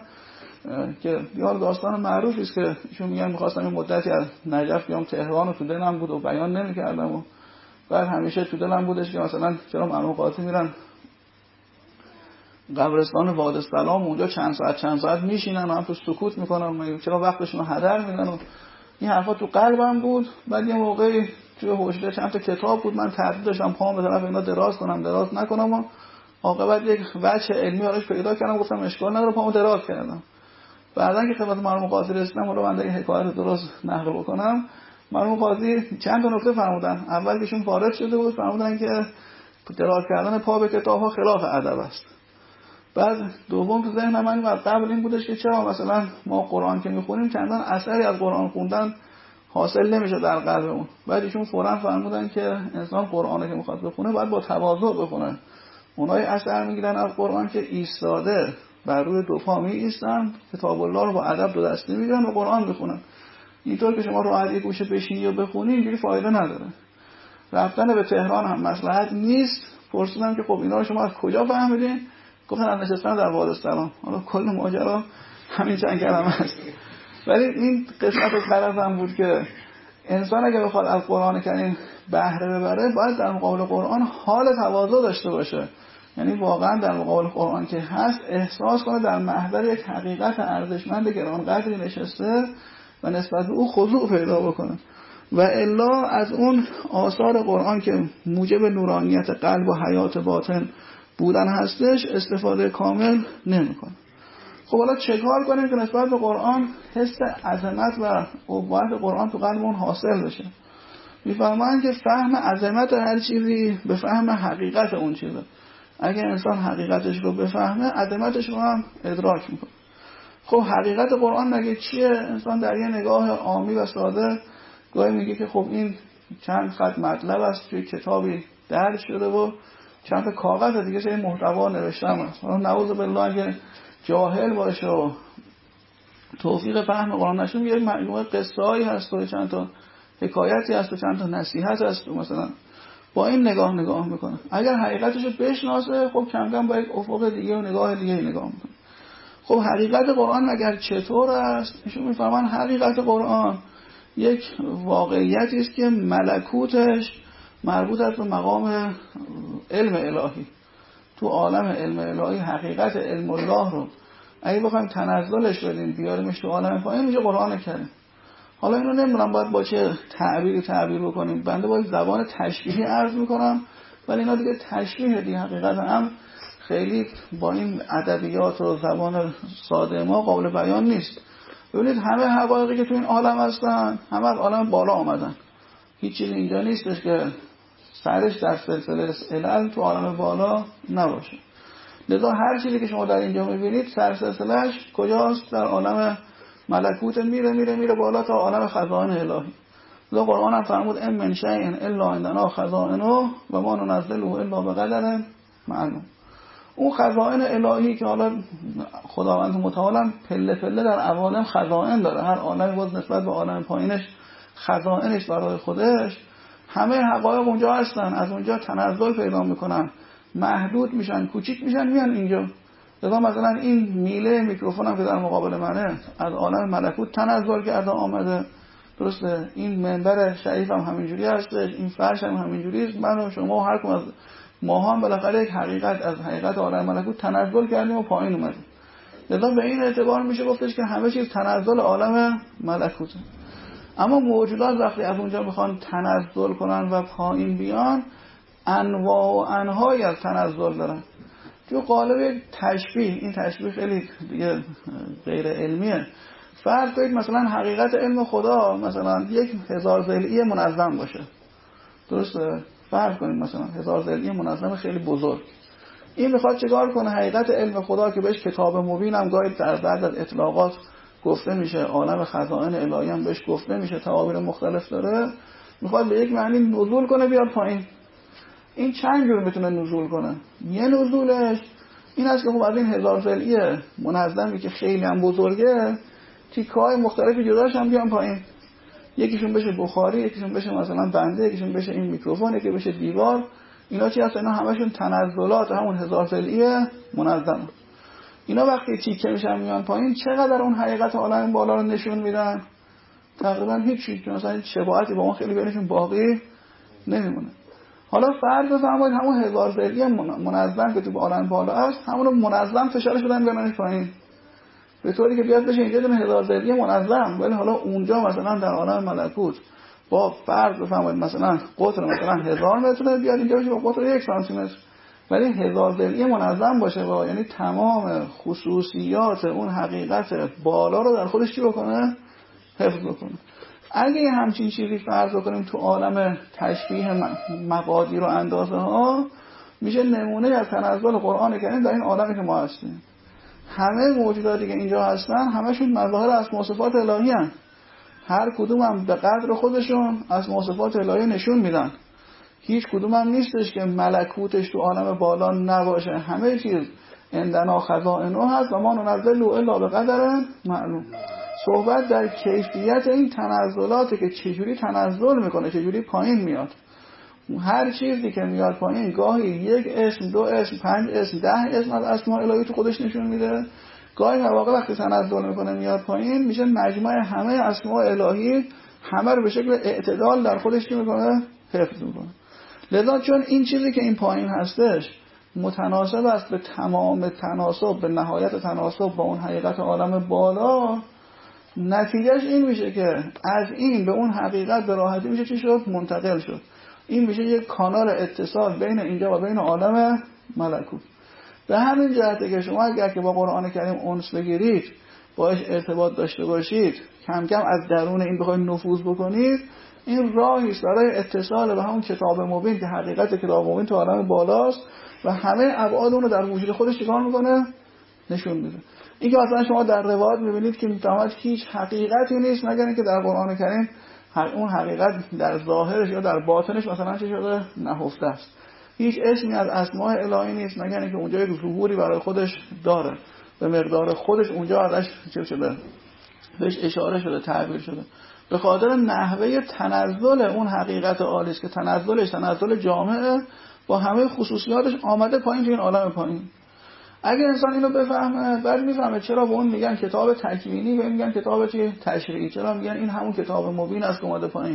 که یار داستان معروفی است که ایشون میگن می‌خواستم این مدتی از نجف بیام تهران و تو دلم بود و بیان نمی‌کردم و بعد همیشه تو دلم بودش که مثلا چرا مرحوم قاضی میرن قبرستان وادسلام اونجا چند ساعت میشینن و هم تو سکوت میکنن، چرا وقتشون رو هدر میدن و این حرفا تو قلبم بود. بعد یه موقعی توی حوشته چند تا کتاب بود، من تردید داشتم پام به طرف اینا دراز کنم دراز نکنم و عاقبت یک وجه علمی براش پیدا کردم، گفتم اشکال نداره پامو دراز کردم. بعدن که خدمت مرحوم قاضی رسیدم، حالا من دیگه حکایت درست نقل بکنم، مرحوم قاضی چند تا نکته فرمودن. اول ایشون فارغ شده بود، فرمودن که دراز کردن پا به کتاب‌ها خلاف ادب است. بعد دوم تو ذهن من از قبل این بودش که چرا مثلا ما قرآن که میخونیم چندان اثری از قرآن خوندن حاصل نمیشه در قلبمون. بعد ایشون فوراً فرمودن که انسان قرآنی که میخواد بخونه باید با تواضع بخونه. اونای اثر میگیرن از قرآن که ایستاده بر روی دو پا می ایستن، کتاب الله رو با ادب دو دستی میگیرن و قرآن میخونن. اینطور که شما راحت یک گوشه بشینی و بخونی اینجوری فایده نداره. رفتن به تهران هم مصلحت نیست. پرسیدم که خب اینا رو شما از کجا فهمیدین؟ گفتن از نشستن در وادستان. حالا کل ماجرا همین چند کلمه است. ولی این قسمت غرضم بود که انسان اگه بخواد از قرآن کریم بهره ببره باید در مقابل قرآن حال تواضع داشته باشه. یعنی واقعا در مقابل قرآن که هست احساس کنه در محضر یک حقیقت ارزشمند گرانقدری نشسته و نسبت به او خضوع پیدا بکنه. و الا از اون آثار قرآن که موجب نورانیت قلب و حیات باطن بودن هستش استفاده کامل نمیکنه. خب حالا چه کار کنیم که نسبت به قرآن حس عظمت و ابهت قرآن تو قلب اون حاصل بشه؟ میفهمن که فهم عظمت هر چیزی به فهم حقیقت اون چیزه. اگه انسان حقیقتش رو بفهمه عظمتش رو هم ادراک میکنه. خب حقیقت قرآن مگه چیه؟ انسان در یه نگاه عامی و ساده گاهی میگه که خب این چند خط مطلب است توی کتابی درج شده و چند تا کاغذ دیگه سری محتوا نوشتم است. نعوذ بالله اگه جاهل باشه و توفیق فهم قرآن نشه یه مجموعه قصه‌ای هست و چند تا حکایتی هست و چند تا نصیحت هست و مثلا با این نگاه میکنه. اگر حقیقتش رو بشناسه خب کم کم با یک افق دیگه و نگاه دیگه نگاه میکنه. خب حقیقت قرآن مگر چطور است؟ ایشون میفهمن حقیقت قرآن یک واقعیتی است که ملکوتش مربوط است به مقام علم الهی. تو عالم علم الهی حقیقت علم الله رو اگه بخوایم تنزلش بدیم بیاریمش تو عالم پایین میشه قرآن کریم. حالا اینو نمیدونم باید با چه تعبیر بکنیم. بنده باید زبان تشبیهی عرض میکنم ولی اینا دیگه تشبیه دیگه حقیقت هم خیلی با این ادبیات و زبان ساده ما قابل بیان نیست. ببینید همه حقایقی که تو این عالم هستن همه از عالم بالا آمدن. هیچ چیزی اینجا نیستش که سرش در سلسله علل تو عالم بالا نباشه. لذا هر چیزی که شما در اینجا میبینید سر سلسله‌اش کجاست؟ در عالم ملکوت میره بالا تا عالم خزائن الهی. لذا قرآن هم فرمود ان من شیء الا عندنا خزائنه و ما ننزله الا بقدر معلوم. اون خزائن الهی که حالا خداوند متعال پله پله در عوالم خزائن داره. هر عالمی باز نسبت به عالم پایینش خزائنش برای خودش. همه حقایق اونجا هستن. از اونجا تنزل پیدا میکنن، محدود میشن، کوچیک میشن، میان اینجا. لذا مثلا این میله میکروفون هم که در مقابل منه از عالم ملکوت تنزل کرده آمده. درسته؟ این منبر شریف هم همینجوری هستش، این فرش هم همینجوری است. من و شما و هر کدوم از ما هم بالاخره یک حقیقت از حقیقت عالم ملکوت تنزل کردیم و پایین اومدیم. لذا به این اعتبار میشه گفتش که همه چیز تنزل عالم ملکوته. اما موجودات وقتی از اونجا میخوان تنزل کنن و پایین بیان انواع و انواعی از تنزل دارن. تو قالب تشبیه، این تشبیه خیلی دیگه غیر علمیه. فرض کنید مثلا حقیقت علم خدا مثلا 1000 ضلعی منظم باشه. درسته؟ فرض کنید مثلا 1000 ضلعی منظم خیلی بزرگ. این میخواد چیکار کنه؟ حقیقت علم خدا که بهش کتاب مبین هم گاهی در بعض از اطلاقات گفته میشه، عالم خزائن الهی هم بهش گفته میشه، تعابیر مختلف داره. میخواد به یک معنی نزول کنه بیاد پایین. این چند جور میتونه نزول کنه؟ یه نزولش این است که خب از این 1000 ضلعی منظمی که خیلی هم بزرگه تیکه‌های مختلفی جداش هم بیان پایین. یکیشون بشه بخاری، یکیشون بشه مثلا بنده، یکیشون بشه این میکروفون، یکی بشه دیوار. اینا چی هست؟ اینا همشون تنزلات همون 1000 ضلعی منظم. اینا وقتی تیکه میشن میان پایین چقدر اون حقیقت عالم بالا رو نشون میدن؟ تقریبا هیچی. مثلا هیچ شباهتی با اون خیلی بینشون باقی نمیمونه. حالا فرض بفرمایید همون 1000 ضلعی منظم که تو عالم بالا است همون منظم فشارش بدن بیانش پایین به طوری که بیاد بشه اینجا دونه 1000 ضلعی منظم. ولی حالا اونجا مثلا در عالم ملکوت با فرض بفرمایید مثلا قطر مثلا 1000 متر بیاد اینجا بشه با قطر 1 سانتی متر. ولی 1000 ضلعی منظم باشه و یعنی تمام خصوصیات اون حقیقت بالا رو در خودش چی بکنه؟ حفظ بکنه. اگه همچین چیزی فرض کنیم تو عالم تشبیه مقادیر و اندازه ها میشه نمونه از تنزل قرآن کریم در این عالمی که ما هستیم. همه موجوداتی که اینجا هستن همشون مظاهر اسماء و صفات الهی هستند. هر کدوم هم به قدر خودشون اسماء و صفات الهی نشون میدن. هیچ کدوم هم نیستش که ملکوتش تو عالم بالا نباشه. همه چیز عندنا خزائنه هست و ما ننزل الا بقدر معلوم. صحبت در کیفیت این تنزلاته که چجوری تنزل میکنه، چجوری پایین میاد. هر چیزی که میاد پایین گاهی یک اسم، دو اسم، 5 اسم، 10 اسم از اسماء الهی تو خودش نشون میده. گاهی مواقع وقتی تنزل میکنه میاد پایین میشه مجمع همه اسماء الهی، همه رو به شکل اعتدال در خودش چی میکنه؟ حفظ میکنه. لذا چون این چیزی که این پایین هستش متناسب است به تمام تناسب، به نهایت تناسب با اون حقیقت عالم بالا، نتیجهش این میشه که از این به اون حقیقت به راحتی میشه چی شد؟ منتقل شد. این میشه یک کانال اتصال بین اینجا و بین عالم ملکوت. به همین جهته که شما اگر که با قرآن کریم انس بگیرید، باش ارتباط داشته باشید، کم کم از درون این بخواید نفوذ بکنید، این راهی است برای اتصال به همون کتاب مبین که حقیقت کتاب مبین تو عالم بالاست و همه ابعاد اون رو در وجود خودش چیکار میکنه؟ نشون میده. این که مثلا شما در روایات میبینید که میتواند هیچ حقیقتی نیست مگر اینکه در قرآن کریم اون حقیقت در ظاهرش یا در باطنش مثلا چه شده؟ نهفته است. هیچ اسمی از اسماء الهی نیست مگر اینکه اونجا یک ظهوری برای خودش داره، به مقدار خودش اونجا ازش چه شده؟ بهش اشاره شده، تعبیر شده. به خاطر نحوه تنزل اون حقیقت عالی است که تنزلش تنزل جامعه با همه خصوصیاتش آمده پایین تو این عالم پایین. اگه انسان اینو بفهمه بعد میفهمه چرا به اون میگن کتاب تکوینی و میگن کتاب تشریعی، چرا میگن این همون کتاب مبین است که اومده پایین.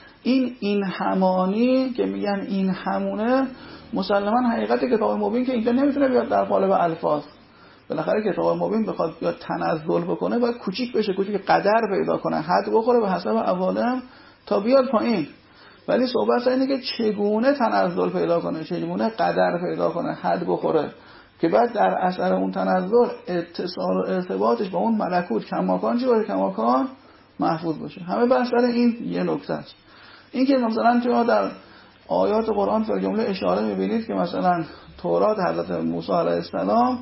این همانی که میگن این همونه مسلماً حقیقت کتاب مبین که اینجا نمیتونه بیاد در قالب الفاظ. بالاخره کتاب مبین بخواد بیاد تنزل بکنه باید کوچیک بشه، کوچیک قدر پیدا کنه، حد بخوره به حسب عوالم تا بیاد پایین. ولی صحبت اینه که چگونه تنزل پیدا کنه، چگونه قدر پیدا کنه، حد بخوره که بعد در اثر اون تنزل اتصال و ارتباطش با اون ملکوت کماکان چی باشه؟ کماکان محفوظ باشه. همه بحث سر این یه نکته است. این که مثلا شما در آیات قرآن فی جمله اشاره می‌بینید که مثلا تورات حضرت موسی علیه السلام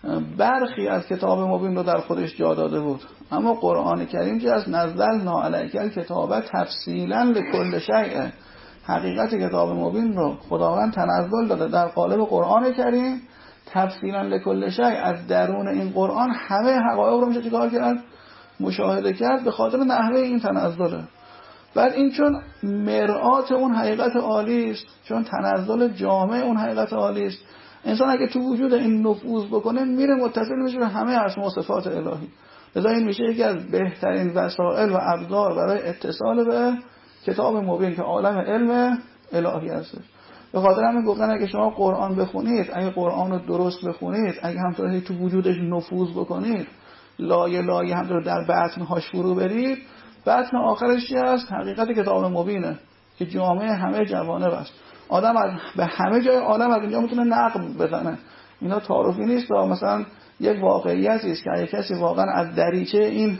برخی از کتاب مبین رو در خودش جا داده بود، اما قرآن کریم که از نزلنا علیک الکتاب تفصیلا لکل شیء، حقیقت کتاب مبین رو خداوند تنزل داده در قالب قرآن کریم تفصیلا لکل شیء. از درون این قرآن همه حقایق رو میشه چیکار کرد؟ مشاهده کرد به خاطر نحوه این تنزله. بعد این چون مرآت اون حقیقت عالی است، چون تنزل جامع اون حقیقت عالی است، انسان اگه تو وجود این نفوذ بکنه میره متصل میشه به همه اسما و صفات الهی. لذا این میشه یکی از بهترین وسایل و ابزار برای اتصال به کتاب مبین که عالم علم الهی هست. به خاطر همین گفتن اگه شما قرآن بخونید، اگه قرآن رو درست بخونید، اگه همطوری تو وجودش نفوذ بکنید، لایه لایه همطور در بطن‌هاش فرو برید، بطن آخرش چی هست؟ حقیقت کتاب مبینه که جامعه همه جوانب است. آدم از به همه جای عالم از اینجا میتونه نقب بزنه. اینا تعارفی نیست، مثلا یک واقعیتی است که اگه کسی واقعا از دریچه این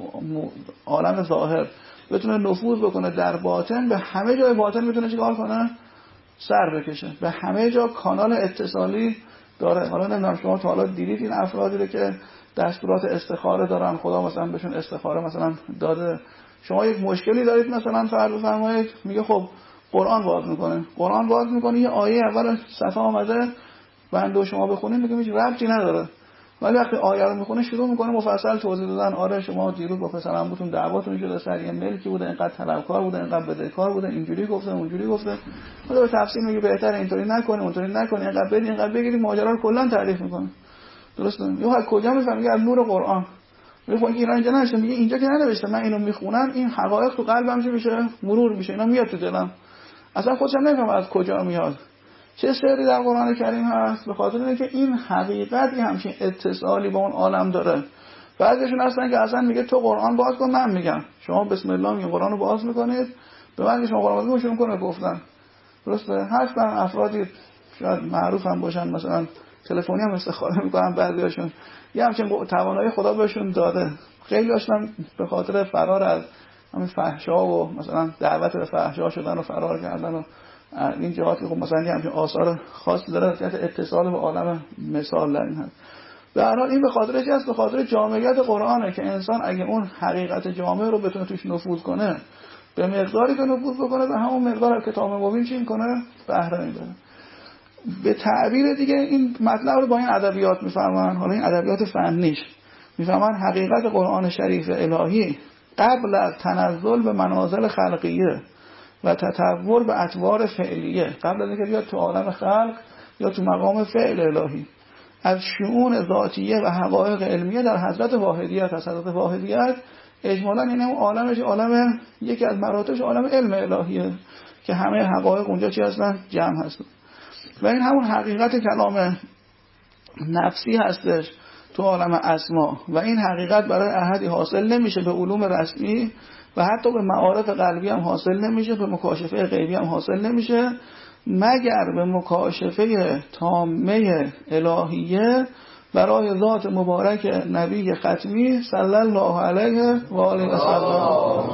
عالم ظاهر بتونه نفوذ بکنه در باطن، به همه جای باطن میتونه چیکار کنه؟ سر بکشه. به همه جا کانال اتصالی داره. حالا نمیدونم شما تا حالا دیدید این افرادی رو که دستورات استخاره دارن، خدا مثلا بهشون استخاره مثلا داده. شما یک مشکلی دارید مثلا فرض بفرمایید، میگه خب قرآن باز میکنه، قرآن باز میکنه، یه آیه اول صفحه آمده بنده شما بخونید، میگه هیچ ربطی نداره. ولی وقتی آیه رو میخونه شروع میکنه مفصل توضیح دادن. آره شما دیروز با پسر عموتون دعواتون شده سر یه ملکی بوده، اینقدر طلبکار بوده، اینقدر بدهکار بوده، اینجوری گفته اونجوری گفته، خدا به تفصیل میگه بهتره اینطوری نکنی اونطوری نکنی، اینقدر بدین اینقدر بگیرید، ماجرا رو کلا تعریف میکنه. درسته؟ یا از کجا میفهمی؟ از نور قرآن. میگه اینا اینجا نوشته، میگه اینجا که ننوشته، من اینو میخونم این حقایق تو قلبم چی میشه؟ مرور میشه، اینا میاد تو دلم، اصلا خودم نمیفهمم از کجا میاد. چه سری در قرآن کریم هست؟ به خاطر اینکه این حقیقتی همچین اتصالی با اون عالم داره. بعضیشون هستن که اصلا میگه تو قرآن باز کن، من میگم شما بسم الله میگین قرآن رو باز میکنید، به من شما قرآن باز میکنید شروع کنه گفتن. درسته؟ هستن افرادی شاید معروف هم باشن، مثلا تلفنی هم استخاره میکنن بعضیاشون، یه همچین توانایی خدا بهشون داده. خیلی هاشون به خاطر فرار از همین فحشا و مثلا دعوت به فحشا شدن و فرار کردن و این جهات که خب مثلا همین آثار خاصی داره از اتصال به عالم مثال در این هست. به هر حال این به خاطر چی است؟ به خاطر جامعیت قرآنه که انسان اگه اون حقیقت جامع رو بتونه توش نفوذ کنه، به مقداری که نفوذ بکنه به همون مقدار کتاب مبین چی میکنه؟ بهره میبره. به تعبیر دیگه این مطلب رو با این ادبیات میفهمن، حالا این ادبیات فنیش میفهمن حقیقت قرآن شریف الهی قبل از تنزل به منازل خلقیه و تطور به اطوار فعلیه، قبل از اینکه بیاد تو عالم خلق یا تو مقام فعل الهی، از شؤون ذاتیه و حقایق علمیه در حضرت واحدیت هست. حضرت واحدیت اجمالاً یعنی اون عالمش عالم یکی از مراتبش عالم علم الهیه که همه حقایق اونجا چی هستن؟ جمع هستن. و این همون حقیقت کلام نفسی هستش تو عالم اسما و این حقیقت برای احدی حاصل نمیشه به علوم رسمی و حتی به معارف قلبی هم حاصل نمیشه، به مکاشفه غیبی هم حاصل نمیشه مگر به مکاشفه تامه الهیه برای ذات مبارک نبی ختمی صلی الله علیه و آله و سلم.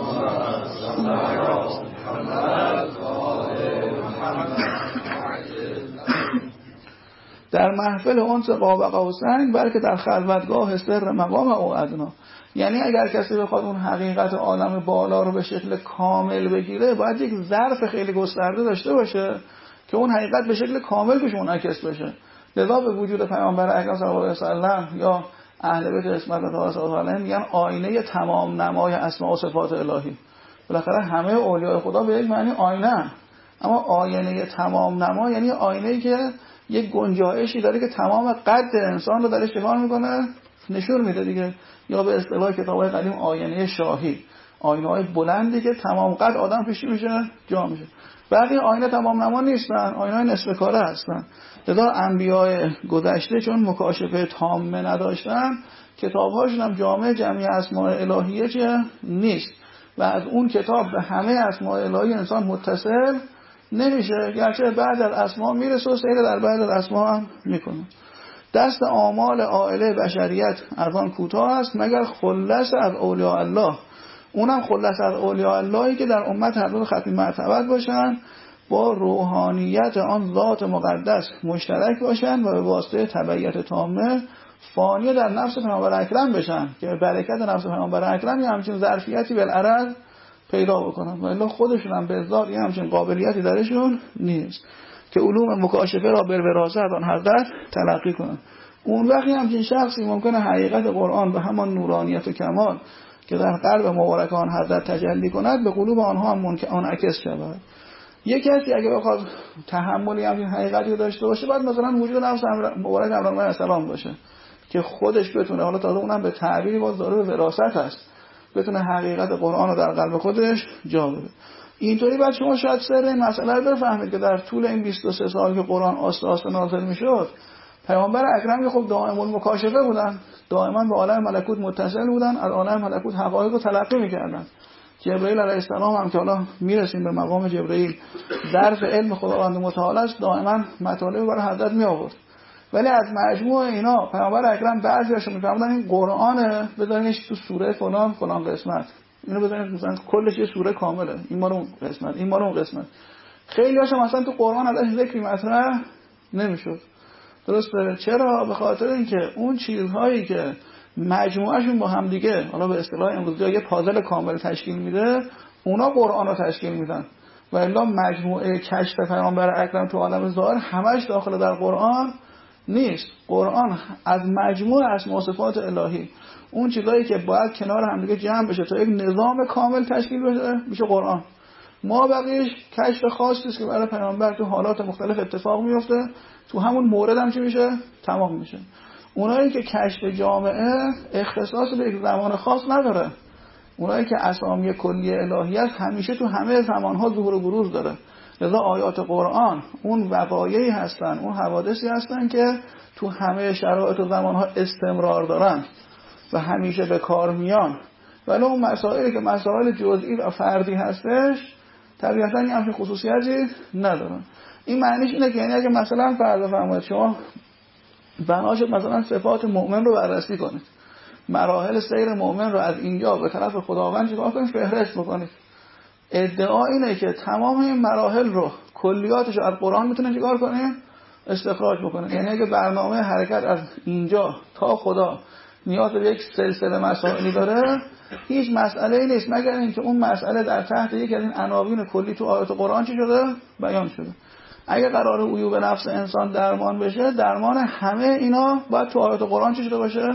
در محفل انس قاب قوسین بلکه در خلوتگاه سر مقام او ادنا. یعنی اگر کسی بخواد اون حقیقت عالم بالا رو به شکل کامل بگیره باید یک ظرف خیلی گسترده داشته باشه که اون حقیقت به شکل کامل بهش منعکس بشه. لذا به وجود پیامبر اکرم صلی الله علیه و سلم یا اهل بیت اسمت الله صلی الله علیه میگن آینه تمام نمای اسماء و صفات الهی. بالاخره همه اولیاء خدا به یک معنی آینه، اما آینه تمام نما یعنی آینه‌ای که یک گنجایشی داره که تمام قد انسان رو درش چکار میکنه؟ نشون میده دیگه. یا به اصطلاح کتاب‌های قدیم آینه شاهی، آینه‌های بلندی که تمام قد آدم پیش میشه جا میشه. بقیه آینه تمام نما نیستن، آینه‌های نصف کاره هستن. لذا انبیاء گذشته چون مکاشفه تامه نداشتن کتاب‌هاشون هم جامع جمعی اسماء الهیه چه نیست و از اون کتاب به همه اسماء الهی انسان متصل نمیشه، گرچه بعد از اسما میرسه و سیر در بعد از اسما هم میکنه. دست آمال عائله بشریت از آن کوتاه است مگر خلص از اولیاء الله، اونم خلص از اولیاء اللهی که در امت حضرت ختمی مرتبت باشن، با روحانیت آن ذات مقدس مشترک باشن و به واسطه تبعیت تامه فانی در نفس پیامبر اکرم بشن که برکت نفس پیامبر اکرم یه همچین ظرفیتی بالعرض پیدا بکنن و الا خودشون هم به ذات یه همچین قابلیتی درشون نیست که علوم مکاشفه را به وراثت آن حضرت تلقی کنن. اون وقتی همچین شخصی ممکنه حقیقت قرآن به همان نورانیت و کمال که در قلب مبارک آن حضرت تجلی کند به قلوب آنها هم منعکس شود. یک کسی اگه بخواد تحملی همین حقیقتی رو داشته باشه باید مثلا وجود نفس مبارک ابراهیم علیه السلام باشه که خودش بتونه، حالا تازه اونم به تعبیری باز داره به وراثت هست، بتونه حقیقت قرآن رو در قلب خودش جا بده. اینطوری بعد شما شاید سر این مسئله رو بفهمید که در طول این 23 سال که قرآن آسته آسته نازل میشد پیامبر اکرم که خب دائم المکاشفه بودن، دائما به عالم ملکوت متصل بودن، از عالم ملکوت حقایق رو تلقی میکردن. جبرئیل علیه السلام هم که حالا میرسیم به مقام جبرئیل ظرف علم خداوند متعال است، دائما مطالب برای حضرت می آورد. ولی از مجموع اینا پیامبر اکرم بعضیاشو میفهمدن این قرآنه، بذارینش تو سوره فلان قسمت، اینو بذارین مثلا کلش یه سوره کامله، این مال اون قسمت، این مال اون قسمت. خیلی هاشم مثلا تو قرآن ازش ذکری مطرح نمیشد. درسته؟ چرا؟ به خاطر اینکه اون چیزهایی که مجموعهشون با هم دیگه حالا به اصطلاح امروزی یه پازل کامل تشکیل میده، اونا قرآن رو تشکیل میدن. و الا مجموعه کشف پیامبر اکرم تو عالم ظاهر همش داخل در قرآن نیست. قرآن از مجموع اسماء و صفات الهی، اون چیزایی که باید کنار هم دیگه جمع بشه تا یک نظام کامل تشکیل بشه میشه قرآن. ما بقیش کشف خاصی است که برای پیامبر تو حالات مختلف اتفاق میفته، تو همون مورد هم چی میشه؟ تمام میشه. اونایی که کشف جامعه اختصاص به یک زمان خاص نداره، اونایی که اسامی کلی الهی است همیشه تو همه زمانها ظهور و بروز داره. لذا آیات قرآن اون وقایعی هستن، اون حوادثی هستن که تو همه شرایط و زمانها استمرار دارن و همیشه به کار میان. ولی اون مسائلی که مسائل جزئی و فردی هستش طبیعتاً یه همچین خصوصیتی ندارن. این معنیش اینه که یعنی اگه مثلا فرض فرمایید شما بنا شد مثلا صفات مؤمن رو بررسی کنید، مراحل سیر مؤمن رو از اینجا به طرف خداوند چیکار کنید؟ فهرست بکنید. ادعا اینه که تمام این مراحل رو کلیاتش رو از قرآن میتونه چیکار کنیم؟ استخراج بکنه. یعنی اگه برنامه حرکت از اینجا تا خدا نیاز به یک سلسله مسائلی داره، هیچ مسئله‌ای نیست مگر اینکه اون مسئله در تحت یکی از این عناوین کلی تو آیات قرآن چی شده؟ بیان شده. اگه قرار عیوب نفس انسان درمان بشه، درمان همه اینا باید تو آیات قرآن چی شده باشه؟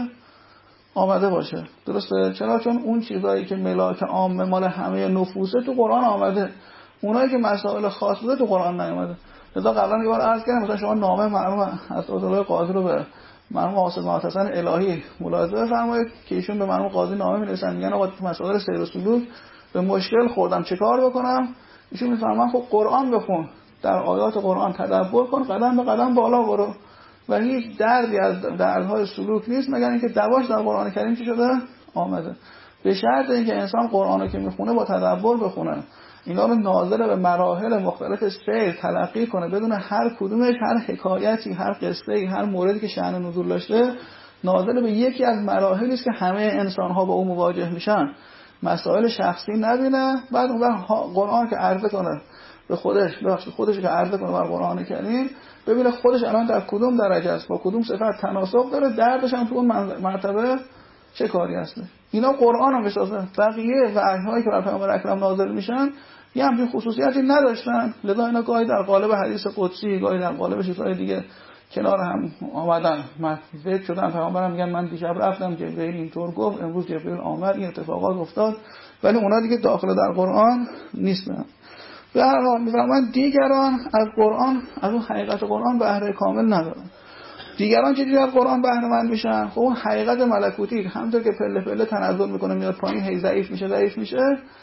آمده باشه. درسته؟ چرا؟ چون اون چیزایی که ملاک عامه مال همه نفوسه تو قرآن آمده، اونایی که مسائل خاص بوده تو قرآن نیومده. لذا قبلا یه بار عرض کردم مثلا شما نامه مرحوم اسدالله قاضی رو به مرحوم حاسب معتصم الهی ملاحظه بفرمایید که ایشون به مرحوم قاضی نامه می‌نویسن، میگن آقا تو مسائل سیر و سلوک به مشکل خوردم چه کار بکنم؟ ایشون میفرمان خب قرآن بخون، در آیات قرآن تدبر کن، قدم به قدم بالا برو و هیچ دردی از دردهای سلوک نیست مگر اینکه دواش در قرآن کریم چی شده؟ آمده. به شرط اینکه انسان قرآن رو که میخونه با تدبر بخونه، اینا رو ناظر به مراحل مختلف سیر تلقی کنه، بدون هر کدومش هر حکایتی، هر قصه‌ای، هر موردی که شأن نزول داشته ناظر به یکی از مراحلی است که همه انسان‌ها با اون مواجه میشن، مسائل شخصی نبینه. بعد اون قرآن که عرضه کنه به خودش که عرضه کنه بر قرآن کریم، ببینه خودش الان در کدوم درجه است، با کدوم صفت تناسب داره، دردش هم تو اون مرتبه چه کاری هسته. اینا قرآن رو بسازه. بقیه وحی‌هایی که بر پیامبر اکرم نازل میشن یه همچین خصوصیتی نداشتن، لذا اینا گاهی در قالب حدیث قدسی، گاهی در قالب چیزهای دیگه کنار هم آمدن، ذکر شدن. پیامبرم میگن من دیشب رفتم جبرئیل اینطور گفت، امروز جبرئیل آمد، این اتفاقات افتاد، ولی اونا دیگه داخل در قرآن نیستن. به هر حال میفرمایند دیگران از قرآن، از اون حقیقت قرآن بهره کامل ندارن. دیگران چه جوری از قرآن بهره مند میشن؟ خب اون حقیقت ملکوتی همونطور که پله پله تنزل میکنه میاد پایین، هی ضعیف میشه.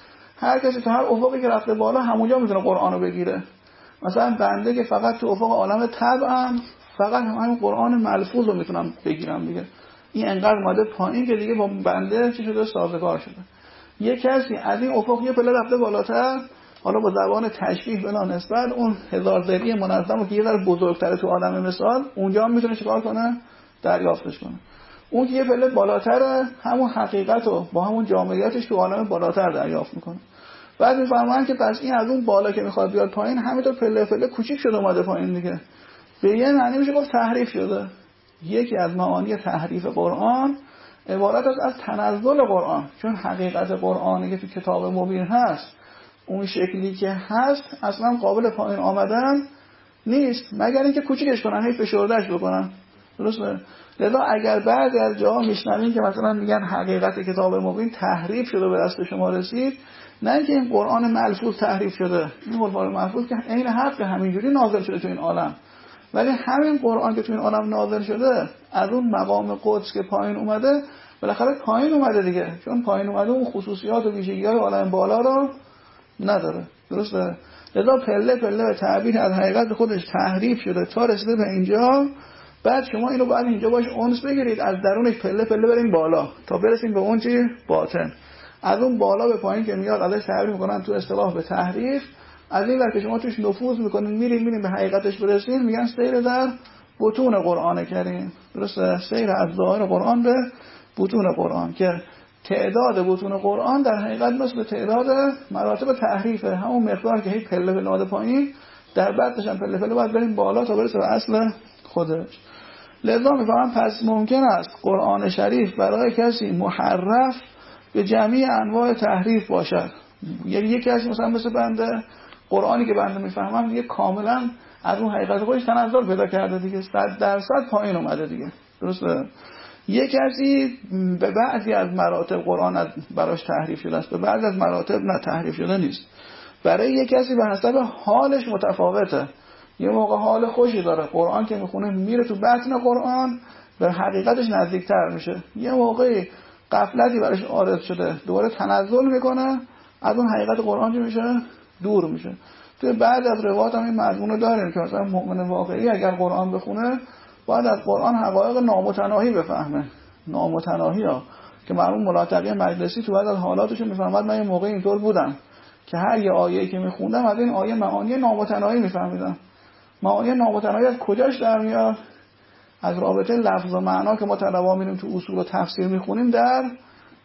هر کسی تو هر افقی که رفته بالا همونجا میتونه قرآن رو بگیره. مثلا بنده که فقط تو افق عالم طبعم، فقط همین قرآن ملفوظ رو میتونم بگیرم دیگه. این انقدر اومده پایین که دیگه با بنده چی شده؟ سازگار شده. یه کسی از این افق یه پله رفته بالاتر، حالا با زبان تشبیه بلا نسبت اون هزار ذری منظم که یه ذره بزرگتره تو عالم مثال، اونجا هم میتونه چیکار کنه؟ دریافتش کنه. اون که یه پله بالاتره، همون حقیقت رو با همون جامعیتش تو عالم بالاتر دریافت میکنه. بعد میفهمن که پس این از اون بالا که میخواد بیاد پایین، همینطور پله پله کوچیک شده اومده پایین دیگه. به یه معنی میشه گفت تحریف شده. یکی از معانی تحریف قرآن عبارت است از تنزل قرآن، چون حقیقت قرآنی که تو کتاب مبین هست، اون شکلی که هست اصلا قابل پایین آمدن نیست مگر اینکه کوچیکش کنن، هی فشردهش بکنن. درسته؟ لذا اگر بعضی از جاها میشنوین که مثلا میگن حقیقت کتاب مبین تحریف شده به دست شما رسید، نه اینکه این قرآن ملفوظ تحریف شده، این قرآن ملفوظ که عین حق همینجوری نازل شده تو این عالم، ولی همین قرآن که تو این عالم نازل شده از اون مقام قدس که پایین اومده بالاخره پایین اومده دیگه، چون پایین اومده اون خصوصیات و ویژگی‌های عالم بالا رو نداره. درسته؟ لذا پله پله به تعبیر از حقیقت خودش تحریف شده تا رسیده به اینجا. بعد شما اینو باید اینجا باش اونس بگیرید، از درونش پله پله بریم بالا تا برسیم به اون چی؟ باطن. از اون بالا به پایین که میاد ازش تعبیر میکنن تو اصطلاح به تحریف. از این وقت که شما توش نفوذ میکنین میرین به حقیقتش برسین، میگن سیر در بطون قرآن کریم. درسته؟ سیر از ظاهر قرآن به بطون قرآن، که تعداد بطون قرآن در حقیقت مثل تعداد مراتب تحریفه، همون مقدار که هی پله پله اومده پایین، در بعدش هم پله پله باید بریم بالا تا برسه به اصل خودش. لذا میفهمم پس ممکن است قرآن شریف برای کسی محرف به جمعی انواع تحریف باشد. یعنی یک کسی مثلا مثل بنده، قرآنی که بنده میفهمم دیگه کاملا از اون حقیقت خودش تنزل پیدا کرده دیگه، 100% پایین اومده دیگه. درسته؟ یک کسی به بعضی از مراتب قرآن براش تحریف شده است، به بعضی از مراتب نه تحریف شده نیست. برای یک کسی به حسب حالش متفاوته. یه موقع حال خوشی داره، قرآن که میخونه میره تو بطن قرآن، به حقیقتش نزدیکتر میشه. یه موقعی غفلتی براش عارض شده، دوباره تنزل میکنه، از اون حقیقت قرآن چه میشه؟ دور میشه. توی بعض از روایات هم این مضمون داریم که مثلا مؤمن واقعی اگر قرآن بخونه باید از قرآن حقایق نامتناهی بفهمه. نامتناهی ها که مرحوم ملاطقی مجلسی تو بعض از حالاتش میفهمد. من یه موقع اینطور بودم که هر یه آیه‌ای که میخوندم از این آیه معانی نامتناهی میفهمیدم. معانی نامتناهی از کجاش در میاد؟ از رابطه لفظ و معنا که ما تنوع میریم تو اصول و تفسیر میخونیم در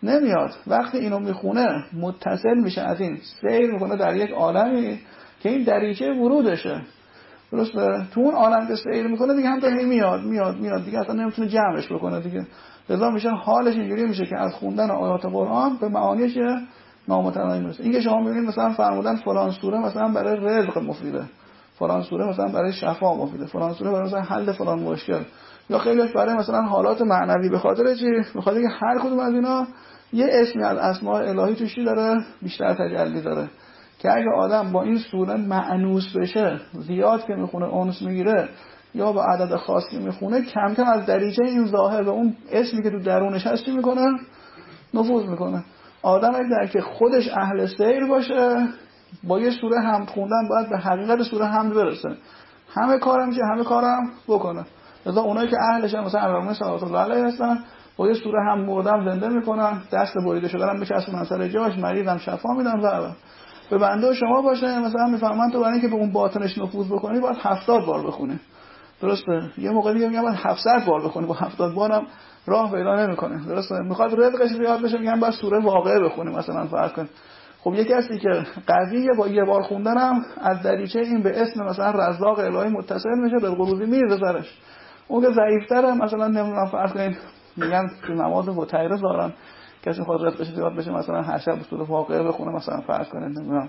نمیاد. وقتی اینو میخونه متصل میشه، از این سیر میکنه در یک عالمی که این دریچه ورودشه. درسته؟ تو اون عالم که سیر میکنه دیگه همینطور میاد دیگه اصلا نمیتونه جمعش بکنه دیگه. لذا میشه حالش اینجوری میشه که از خوندن آیات قرآن به معانیش نامتناهی میرسه. این که شما میبینید مثلا فرمودن فلان سوره مثلا برای رزق مفیده، فلان سوره مثلا برای شفا مفیده، فلان سوره برای مثلا حل فلان مشکل، یا خیلیش برای مثلا حالات معنوی. به خاطر چی؟ به خاطر اینکه هر کدوم از اینا یه اسمی از اسماء الهی توشی داره، بیشتر تجلی داره، که اگه آدم با این سوره مأنوس بشه، زیاد که میخونه اونس میگیره یا با عدد خاصی میخونه، کم کم از دریچه این ظاهر به اون اسمی که تو درونش هست چی میکنه؟ نفوذ میکنه. آدم اگه که خودش اهل سیر باشه، با یه سوره حمد خوندن باید به حقیقت سوره حمد برسه، همه کارم میشه، همه کارم بکنه. لذا اونایی که اهلش مثلا ابراهیم صلوات الله علیه هستن، با یه سوره هم مردم زنده میکنن، دست بریده شدن میچسبونن سر جاش، مریضم شفا میدن و به بنده شما باشه مثلا میفهمن تو برای اینکه به اون باطنش نفوذ بکنی باید 70 بار بخونی. درسته؟ یه موقع دیگه میگم باید 700 بار بخونی، با 70 بارم راه پیدا نمیکنه. درسته؟ میخواد رزقش زیاد بشه میگم باید سوره واقعه بخونی مثلا فرض کن. خب یه کسی که قویه با یه بار خوندنم از دریچه این به اسم مثلا رزاق الهی متصل میشه، به قروزی میره سرش. اون که ضعیف‌تره مثلا نمیدونم فرض کن میگن تو نماز وتیره دارن، کسی خود رزقش زیاد بشه مثلا هر شب سوره واقعه بخونه مثلا فرض کن، نمیدونم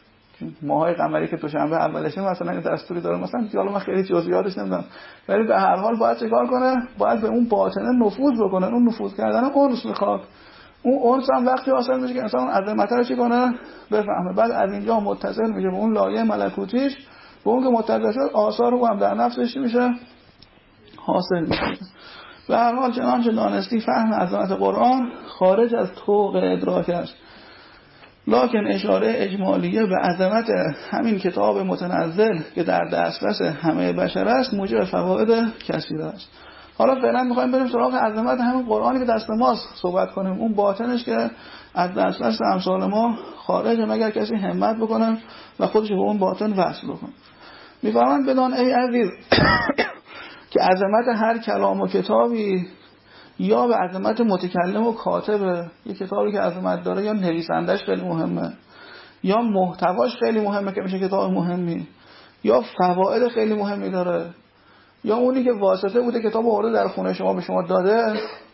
ماهای قمری که دوشنبه اولشه مثلا دستوری داره مثلا، حالا من خیلی جزئیاتش نمیدونم، ولی به هر حال باید چیکار کنه؟ باید به اون باطنه نفوذ بکنه. اون نفوذ کردن اونس میخواد. اون اونس هم وقتی حاصل میشه که انسان اون عظمت رو چی کنه؟ بفهمه. بعد از اینجا متصل میشه به اون لایه ملکوتیش، به اون که متصل شد آثار رو هم در نفسش میشه حاصل میشه. به هر حال چنانچه دانستی فهم عظمت قرآن خارج از طوق ادراک است، لکن اشاره اجمالیه به عظمت همین کتاب متنزل که در دسترس همه بشر است موجب فواید کثیره است. حالا فعلا میخوایم بریم سراغ عظمت همین قرآنی که دست ماست صحبت کنیم، اون باطنش که از دسترس امثال ما خارج، مگر کسی همت بکنه و خودش به اون باطن وصل بکنه. میفرمایند بدان ای عزیز که عظمت هر کلام و کتابی یا به عظمت متکلم و کاتب، یه کتابی که عظمت داره یا نویسندش خیلی مهمه، یا محتواش خیلی مهمه که میشه کتاب مهمی، یا فواید خیلی مهمی داره، یا اونی که واسطه بوده کتاب آورده در خونه شما به شما داده،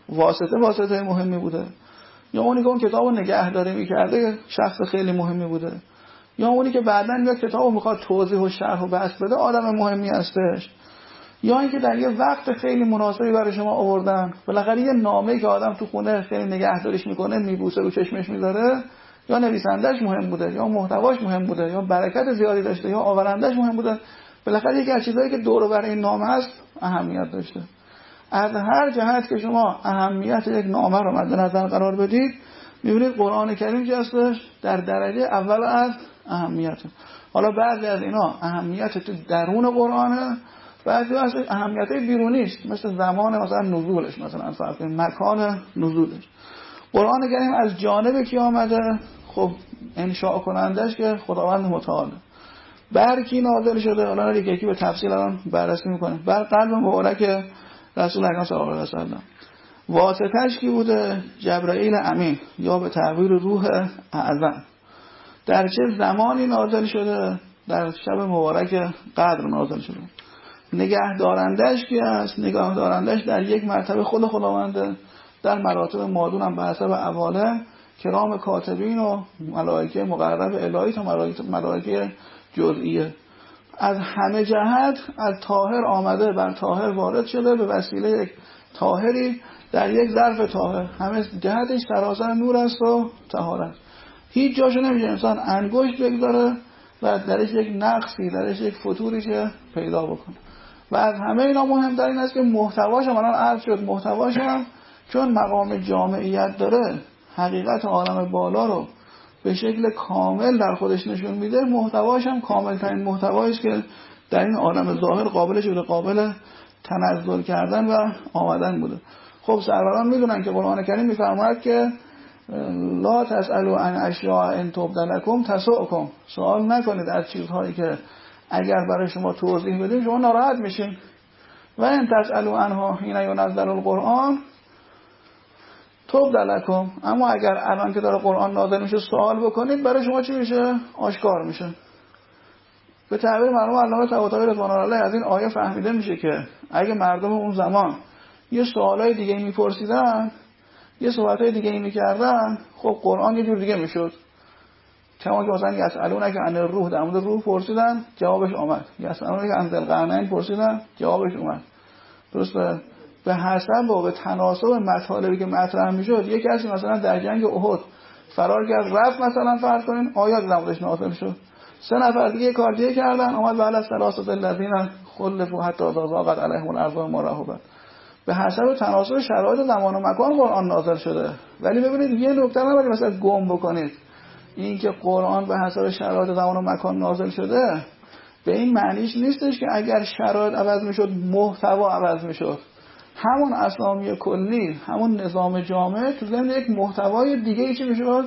واسطه مهمی بوده، یا اونی که اون کتابو نگهداری میکرده شخص خیلی مهمی بوده، یا اونی که بعداً میاد کتابو میخواد توضیح و شرح و بحث بده آدم مهمی هستش، یا اینکه در یه وقت خیلی مناسبی برای شما آوردن. بالاخره یه نامه‌ای که آدم تو خونه خیلی نگهداریش میکنه، میبوسه رو چشمش میذاره، یا نویسندش مهم بوده، یا محتواش مهم بوده، یا برکت زیادی داشته، یا آورندش مهم بوده. بالاخره یکی از چیزایی که دور و بر این نامه هست اهمیت داشته. از هر جهت که شما اهمیت یک نامه رو مد نظر قرار بدید، میبینید قرآن کریم که هستش در درجه اول از اهمیته. حالا بعضی از اینا اهمیت تو درون قرآنه، بعضی از اهمیتای بیرونیست، مثل زمان مثلا نزولش، مثلا فرض کنید مکان نزولش. قرآن کریم از جانب کی آمده؟ خب انشاء کنندش که خداوند متعال. بر کی نازل شده؟ حالا یکی به تفصیل الان بررسی میکنه. بر قلب مبارک رسول اکرم صلی الله علیه و سلم. واسطه‌اش کی بوده؟ جبرائیل امین یا به تعبیر روح اعظم. در چه زمانی نازل شده؟ در شب مبارک قدر نازل شده. نگه دارندش کی است؟ نگاه دارندش در یک مرتبه خود خداونده، در مراتب مادون هم به حسب اواله کرام کاتبین و ملائکه مقرب الهی تا ملائکه جزئیه. از همه جهت از طاهر آمده بر طاهر وارد شده به وسیله یک طاهری در یک ظرف طاهر، همه جهتش سراسر نور است و طهارت. هیچ جاشو نمیشه انسان انگشت بگذاره و درش یک نقصی، درش یک فتوری که پیدا بکنه. و از همه اینا مهمتر این است که محتواش هم الان عرض شد، محتواش هم چون مقام جامعیت داره، حقیقت عالم بالا رو به شکل کامل در خودش نشون میده، محتواش هم کامل ترین محتوایی است که در این عالم ظاهر قابل تنزل کردن و آمدن بوده. خب سروران میدونن که قرآن کریم میفرماید که لا تسألوا عن اشیاء ان تبد لکم تسؤکم، سوال نکنید از چیزهایی که اگر برای شما توضیح بدیم شما ناراحت میشین. و ان تسألوا عنها حین ینزل القرآن توب دلکم. اما اگر الان که داره قرآن نازل میشه سوال بکنید، برای شما چی میشه؟ آشکار میشه. به تعبیر مرحوم علامه طباطبایی رضوان الله علیه از این آیه فهمیده میشه که اگه مردم اون زمان یه سوالای دیگه میپرسیدن، یه صحبتای دیگه میکردن، خب قرآن یه جور دیگه میشد. کما که مثلا یسالون که عن الروح، در مورد روح پرسیدن جوابش آمد. یسالون که عن ذوالقرنین پرسیدن جوابش اومد. درسته؟ به حسب و به تناسب مطالبی که مطرح میشد، یک کسی مثلا در جنگ احد فرار کرد رفت، مثلا فرض کنین آیات در موردش نازل شد، 3 نفر دیگه کار دیگه کردن، اومد وعلى الثلاثه الذين خلفوا حتى اذا ضاقت عليهم الارض بما رحبت. به حسب تناسب شرایط زمان و مکان قرآن نازل شده. ولی ببینید یه نکته رو نباید مثلا گم بکنید، این که قرآن به حسب شرایط زمان و مکان نازل شده به این معنیش نیستش که اگر شرایط عوض میشد محتوا عوض میشد. همون اسامی کلی، همون نظام جامع تو ضمن یک محتوای دیگه چی میشد؟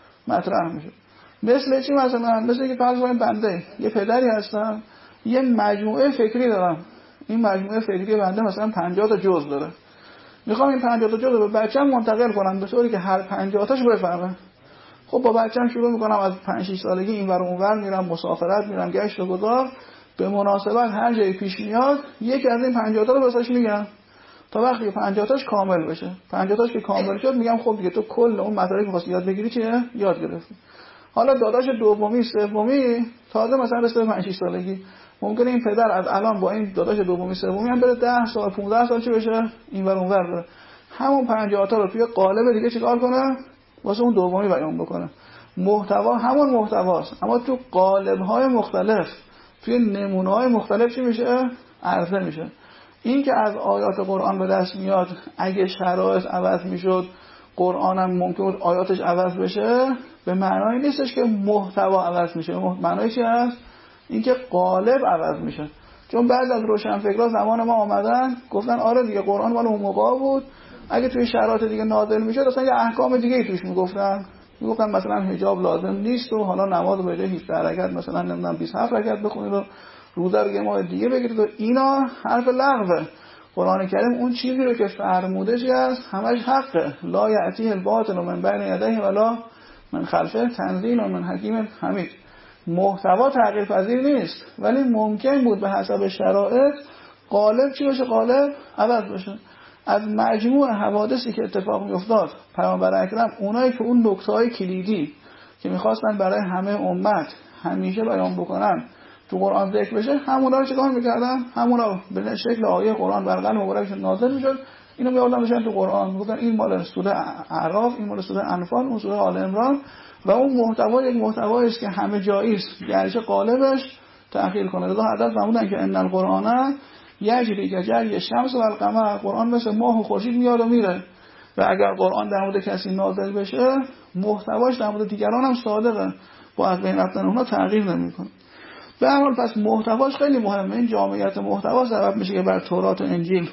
مطرح میشد. مثل چی مثلا؟ مثل که فرض کنید بنده یه پدری هستم، یه مجموعه فکری دارم. این مجموعه فکری بنده مثلا 50 تا جزء داره. میخوام این 50 تا جزء رو به بچه‌م منتقل کنم به طوری که هر 50 تاش بفهمه. خب با بچه‌م شروع میکنم از 5-6 سالگی اینور اونور میرم، مسافرت میرم، گشت و گذار، به مناسبت هر جایی پیش میاد یکی از این 50 تا رو واسش میگم تا وقتی 50 تاش کامل بشه. 50 تاش که کامل شد میگم خب دیگه تو کل اون مطالبی که واسه یاد بگیری چیه؟ یاد گرفتی. حالا داداش دومی سومی تازه مثلا رسیده به 5-6 سالگی، ممکنه این پدر از الان با این داداش دومی سومی هم بره 10 سال 15 سال چه بشه اینور اونور بره، همون 50 تا رو توی قالب دیگه چیکار کنه؟ واسه اون دومی بیان بکنه. محتوا همون محتواست، اما تو قالب‌های مختلف، توی نمونه‌های مختلف چی میشه؟ عرضه میشه. این که از آیات قرآن به دست میاد اگه شرایط عوض میشد قرآن هم ممکن بود آیاتش عوض بشه، به معنای نیستش که محتوا عوض میشه. معنای چی هست؟ این که قالب عوض میشه. چون بعد از روشنفکرها زمان ما آمدن گفتن آره دیگه قرآن مال اون موقع بود، اگه توی شرایط دیگه نازل میشد اصلا یه احکام دیگه توش میگفتن مثلا حجاب لازم نیست و حالا نماز به جای 17 رکعت مثلا نمیدونم 27 رکعت بخونید و روزه رو یه ماه دیگه بگیرید و اینا حرف لغوه. قرآن کریم اون چیزی رو که فرموده چی است همش حقه. لا یأتیه الباطل من بین یدیه ولا من خلفه تنزیل من حکیم حمید. محتوا تغییر پذیر نیست، ولی ممکن بود به حسب شرایط قالب چی بشه؟ قالب عوض بشه. از مجموع حوادثی که اتفاق میافتاد پیامبر اکرم اونایی که اون نکته‌های کلیدی که می‌خواستن برای همه امت همیشه بیان بکنن تو قرآن ذکر بشه، همونا رو چیکار می‌کردن؟ همونا به شکل آیه قرآن بر قلب مبارکشون نازل می‌شد، اینو می‌آوردن بشن تو قرآن، میگفتن این مال سوره اعراف، این مال سوره انفال، اون سوره آل عمران، و اون محتوا یک محتوایی است که همه جایی است، گرچه قالبش تأخیر کنه. لذا حضرت فرمودن که ان القرآن یجری که جری شمس و القمر، قرآن مثل ماه و خورشید میاد و میره. و اگر قرآن در مورد کسی نازل بشه محتواش در مورد دیگران هم صادقه، با از بین رفتن اونها تغییر نمیکنه. به هر حال پس محتواش خیلی مهمه. این جامعیت محتوا سبب میشه که بر تورات و انجیل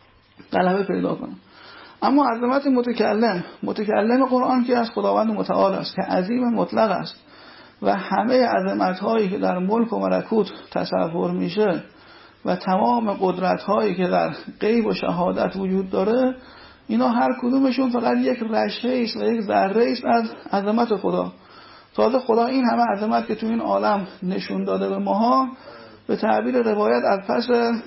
غلبه پیدا کنه. اما عظمت متکلم قرآن که از خداوند متعال است، که عظیم مطلق است و همه عظمت‌هایی که در ملک و ملکوت تصور میشه و تمام قدرت‌هایی که در غیب و شهادت وجود داره، اینا هر کدومشون فقط یک رشته است و یک ذره است از عظمت خدا. تازه خدا این همه عظمت که تو این عالم نشون داده به ماها، به تعبیر روایت از پس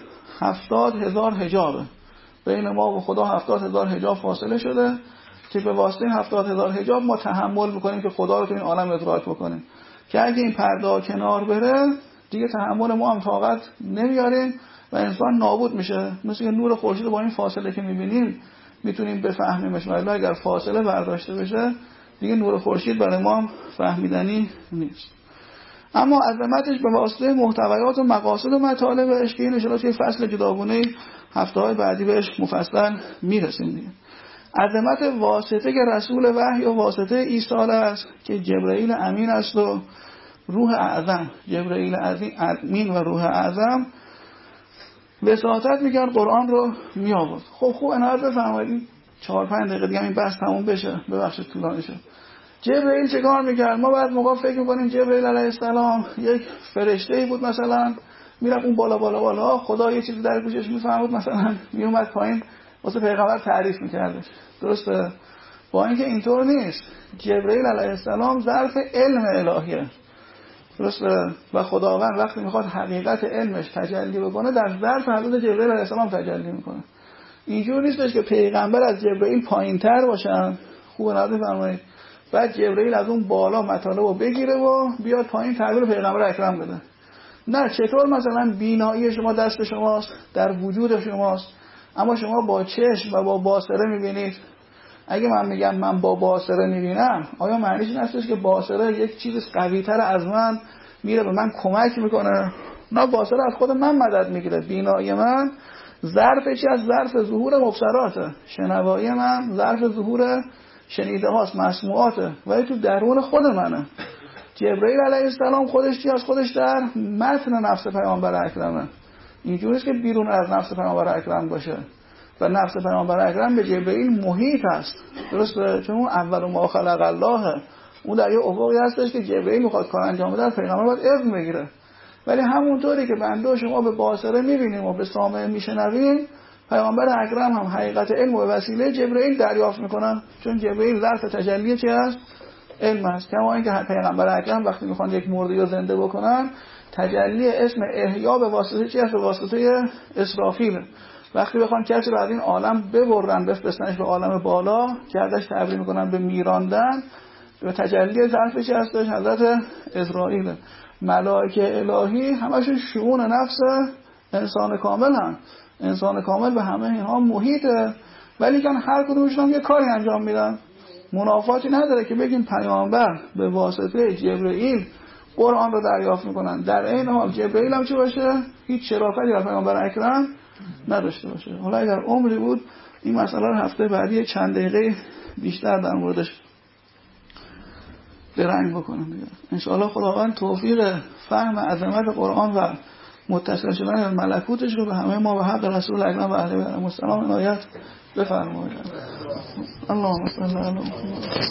70,000 حجابه. بین ما و خدا 70,000 حجاب فاصله شده که به واسطه 70,000 حجاب ما تحمل میکنیم که خدا رو تو این عالم ادراک بکنیم، که اگه این پرده کنار بره دیگه تحمل ما هم طاقت نمیاریم و انسان نابود میشه. مثل نور خورشید با این فاصله که میبینیم میتونیم بفهمیمش، ولی اگر فاصله برداشته بشه دیگه نور خورشید برای ما هم فهمیدنی نیست. اما عظمتش به واسطه محتویات و مقاصد و مطالبش که این انشاءالله توی فصل جداگونه هفته‌های بعدی بهش مفصل میرسیم دیگه. عظمت واسطه که رسول وحی و واسطه ایصال است که جبرئیل امین است و روح اعظم. جبرئیل امین و روح اعظم وساطت میکرد قرآن رو میآورد. خب خوب عنایت بفرمایید 4-5 دقیقه دیگه این بحث تموم بشه، ببخشید طولانی شد. جبرئیل چه کار میکرد؟ ما بعد موقع فکر میکنیم جبرئیل علیه السلام یک فرشته‌ای بود، مثلا میرفت اون بالا خدا یه چیزی در گوشش میفهمید، مثلا میومد پایین واسه پیغمبر تعریف میکردش. درسته؟ با اینکه اینطور نیست. جبرئیل علیه السلام ظرف علم الهیه، درسته؟ و خداوند وقتی میخواد حقیقت علمش تجلی بکنه در ظرف حضرت جبرئیل علیه السلام تجلی میکنه. اینجور نیستش که پیغمبر از جبرئیل پایینتر باشن، خوب نظر فرمایید، بعد جبرئیل از اون بالا مطالب رو بگیره و بیاد پایین تحویل پیغمبر اکرم بده. نه، چطور مثلا بینایی شما دست شماست، در وجود شماست، اما شما با چشم و با باصره میبینید. اگه من میگم من با باصره میبینم، آیا معنیش این هستش که باصره یک چیز قوی‌تر از من میره به من کمک میکنه؟ نه، باصره از خود من مدد میگیره. بینایی من ظرفی از ظرف ظهور مبصراته، شنوایی من ظرف ظهور شنیده هاست، مسموعاته، ولی تو درون خود منه. جبرئیل علیه السلام خودش چی از خودش در متن نفس پیامبر اکرمه. اینجوری نیست که بیرون از نفس پیامبر اکرم باشه و نفس پیامبر اکرم به جبرئیل محیط است، درسته؟ چون اون اول ما خلق الله، اون در یه افقی هستش که جبرئیل میخواد کار انجام بده، پیغمبر باید اذن بگیره. ولی همونطوری که بنده و شما به باصره میبینیم و به سامع میشنویم، پیامبر اکرم هم حقیقت علم و وسیله جبرئیل دریافت میکنن، چون جبرئیل ظرف تجلی چی است؟ علم است. کما اینکه پیغمبر اکرم وقتی میخوان یک مردی رو زنده بکنن، تجلی اسم احیا به واسطه چی است؟ به واسطه اسرافیل. وقتی بخوان کسی رو از این عالم ببرن بفرستنش به عالم بالا، که ازش تعبیر میکنن به میراندن، به تجلی ظرفش هستش حضرت اسرائیل. ملائکه الهی همشون شؤون نفس انسان کامل هم. انسان کامل به همه اینها محیطه، ولی کن هر کدومشون یه کاری انجام میدن. منافاتی نداره که بگیم پیامبر به واسطه جبرئیل قرآن رو دریافت میکنن، در این حال جبرئیل هم چی باشه؟ هیچ شرافتی در پیامبر اکرم نداشته باشه. حالا اگر عمری بود این مسئله رو هفته بعدی چند دقیقه بیشتر در موردش درنگ بکنم دیگه. انشاءالله خداوند توفیق فهم عظمت قرآن و متصل شدن از ملکوتش رو به همه ما به حق رسول اکرم و اهل بیت السلام عنایت بفرمایید. اللهم صل علی محمد.